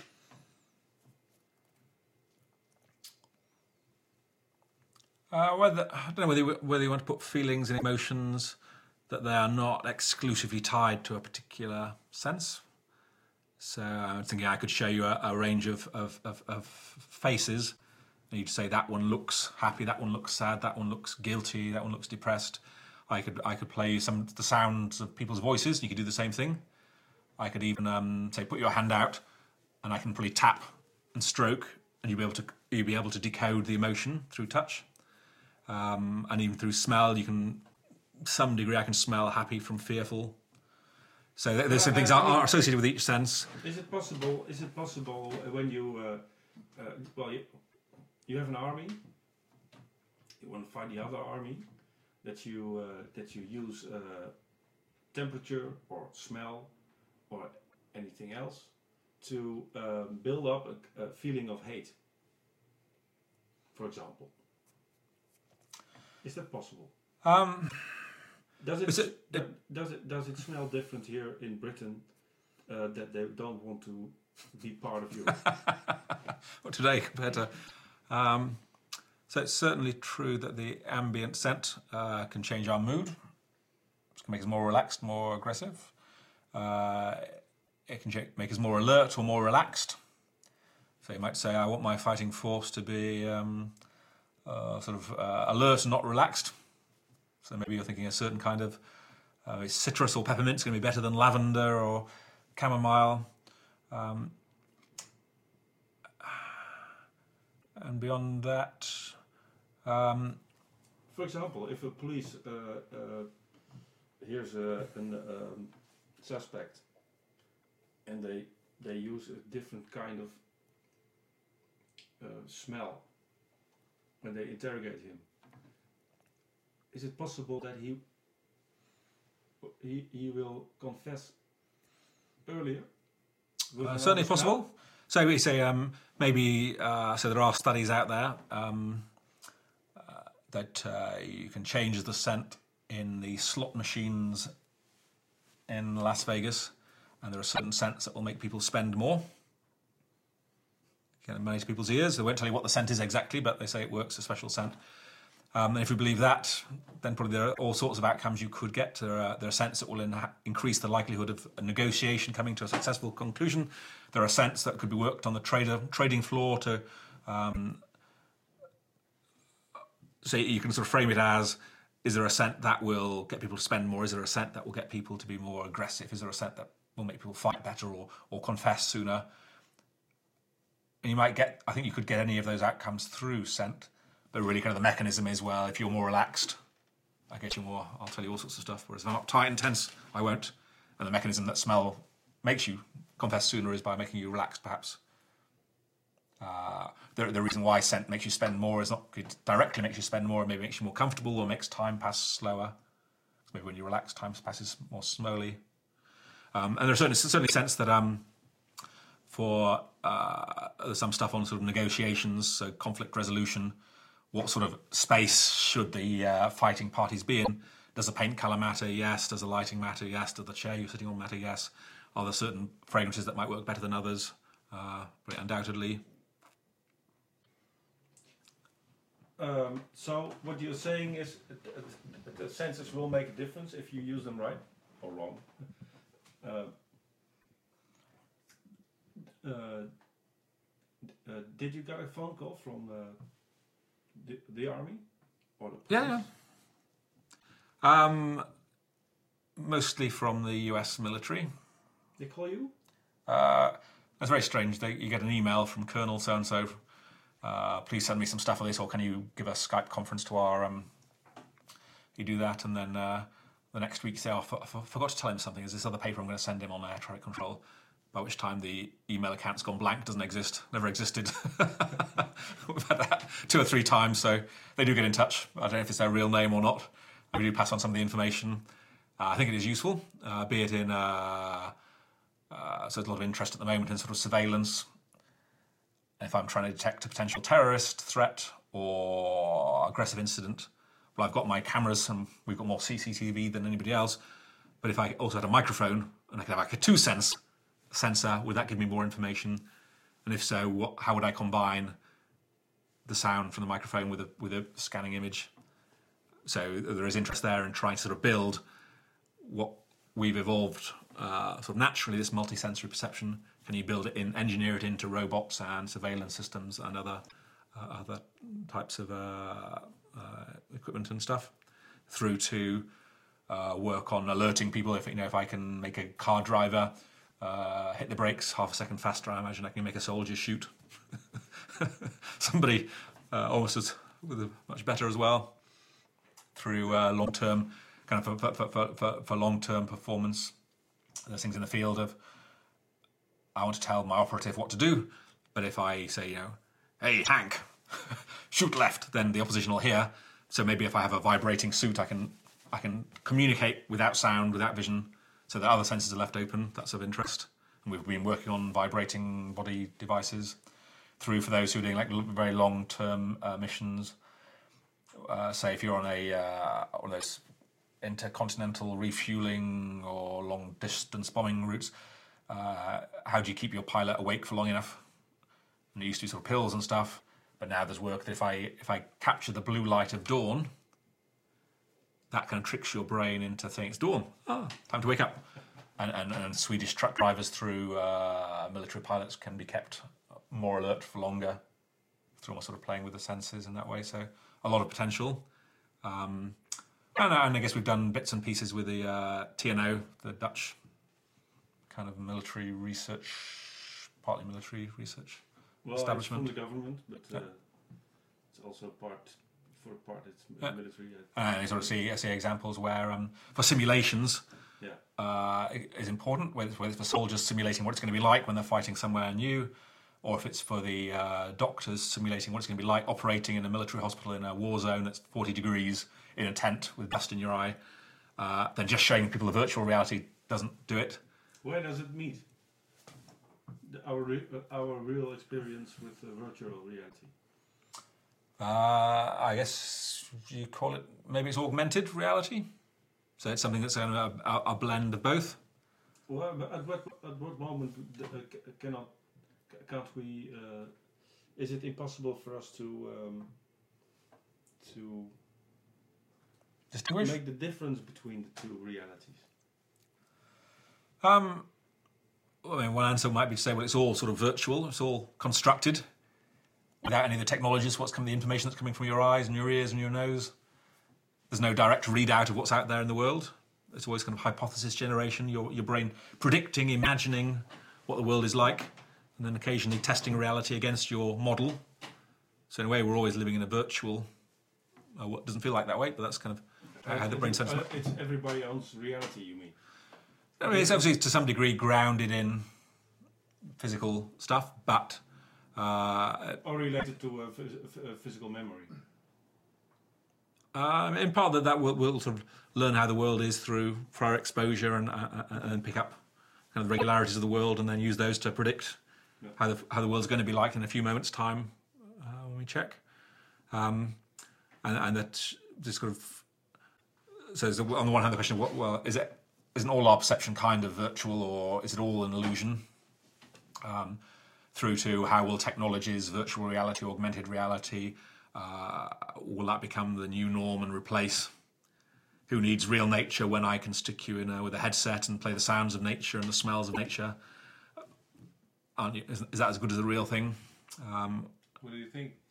I don't know whether you want to put feelings and emotions that they are not exclusively tied to a particular sense. So I'm thinking I could show you a range of faces, and you'd say that one looks happy, that one looks sad, that one looks guilty, that one looks depressed. I could play you some of the sounds of people's voices. You could do the same thing. I could even say put your hand out, and I can probably tap and stroke, and you'll be able to decode the emotion through touch, and even through smell. You can, some degree, I can smell happy from fearful. So there's some things are associated with each sense. Is it possible? When you you have an army, you want to fight the other army, that you use temperature or smell or anything else to build up a feeling of hate, for example. Is that possible? Does it smell different here in Britain that they don't want to be part of Europe? Well, today compared to, so it's certainly true that the ambient scent can change our mood. It can make us more relaxed, more aggressive. It can make us more alert or more relaxed. So you might say, I want my fighting force to be alert and not relaxed. So maybe you're thinking a certain kind of citrus or peppermint is going to be better than lavender or chamomile. And beyond that... For example, if a police hears a suspect and they use a different kind of smell when they interrogate him, is it possible that he will confess earlier? Certainly possible. So we say maybe so there are studies out there that you can change the scent in the slot machines in Las Vegas, and there are certain scents that will make people spend more. Get money to people's ears. They won't tell you what the scent is exactly, but they say it works, a special scent. And if we believe that, then probably there are all sorts of outcomes you could get. There are scents that will increase the likelihood of a negotiation coming to a successful conclusion. There are scents that could be worked on the trading floor to... so you can sort of frame it as, is there a scent that will get people to spend more? Is there a scent that will get people to be more aggressive? Is there a scent that will make people fight better or confess sooner? And you might get... I think you could get any of those outcomes through scent. But really kind of the mechanism is, well, if you're more relaxed, I get you more, I'll tell you all sorts of stuff. Whereas if I'm uptight and tense, I won't. And the mechanism that smell makes you confess sooner is by making you relaxed, perhaps. The reason why scent makes you spend more is not it directly makes you spend more, maybe makes you more comfortable or makes time pass slower. Maybe when you relax, time passes more slowly. And there's certainly a sense that for there's some stuff on sort of negotiations, so conflict resolution, what sort of space should the fighting parties be in? Does the paint colour matter? Yes. Does the lighting matter? Yes. Does the chair you're sitting on matter? Yes. Are there certain fragrances that might work better than others? Undoubtedly. So what you're saying is the sensors will make a difference if you use them right or wrong. Did you get a phone call from the army or the police? Yeah. Mostly from the US military. They call you? That's very strange. You get an email from Colonel so-and-so, please send me some stuff of this, or can you give a Skype conference to our... you do that, and then the next week you say, I forgot to tell him something. There's this other paper I'm going to send him on air traffic control, by which time the email account's gone blank, doesn't exist, never existed. We've had that 2 or 3 times, so they do get in touch. I don't know if it's their real name or not. We do pass on some of the information. I think it is useful, be it in... so there's a lot of interest at the moment in sort of surveillance. If I'm trying to detect a potential terrorist threat or aggressive incident, well, I've got my cameras and we've got more CCTV than anybody else. But if I also had a microphone and I could have like a 2-sense sensor, would that give me more information? And if so, how would I combine the sound from the microphone with a scanning image? So there is interest there in trying to sort of build what we've evolved sort of naturally, this multi-sensory perception. Can you build it in, engineer it into robots and surveillance systems and other types of equipment and stuff, through to work on alerting people. If I can make a car driver hit the brakes half a second faster, I imagine I can make a soldier shoot somebody almost as much better as well, through long-term kind of for long-term performance. There's things in the field of, I want to tell my operative what to do, but if I say, hey, Hank, shoot left, then the opposition will hear. So maybe if I have a vibrating suit, I can communicate without sound, without vision, so that other senses are left open. That's of interest. And we've been working on vibrating body devices, through for those who are doing like very long-term missions. Say if you're on one of those intercontinental refueling or long-distance bombing routes, how do you keep your pilot awake for long enough? And it used to be sort of pills and stuff, but now there's work that if I capture the blue light of dawn, that kind of tricks your brain into thinking it's dawn. Time to wake up. And Swedish truck drivers through military pilots can be kept more alert for longer through almost sort of playing with the senses in that way. So a lot of potential. And I guess we've done bits and pieces with the TNO, the Dutch kind of military research, partly military research establishment. It's from the government, but it's also it's military. And you sort of see examples where for simulations is important, whether it's for soldiers simulating what it's going to be like when they're fighting somewhere new, or if it's for the doctors simulating what it's going to be like operating in a military hospital in a war zone that's 40 degrees in a tent with dust in your eye. Then just showing people the virtual reality doesn't do it. Where does it meet? Our real experience with virtual reality? I guess you call it, maybe it's augmented reality. So it's something that's a blend of both. Well, at what moment can't we? Is it impossible for us to distinguish? Make the difference between the two realities? One answer might be to say, well, it's all sort of virtual. It's all constructed without any of the technologies. The information that's coming from your eyes and your ears and your nose. There's no direct readout of what's out there in the world. It's always kind of hypothesis generation. Your brain predicting, imagining what the world is like, and then occasionally testing reality against your model. So in a way, we're always living in a virtual. What doesn't feel like that way, but that's kind of how the brain senses it. It's everybody else's reality, you mean? I mean, it's obviously to some degree grounded in physical stuff, but Or related to physical memory. In part that we'll sort of learn how the world is through prior exposure and pick up kind of the regularities of the world and then use those to predict how the world's going to be like in a few moments' time when we check. And that this sort of so on the one hand the question, isn't all our perception kind of virtual, or is it all an illusion? Through to how will technologies, virtual reality, augmented reality, will that become the new norm and replace? Who needs real nature when I can stick you in with a headset and play the sounds of nature and the smells of nature? Is that as good as the real thing? What do you think?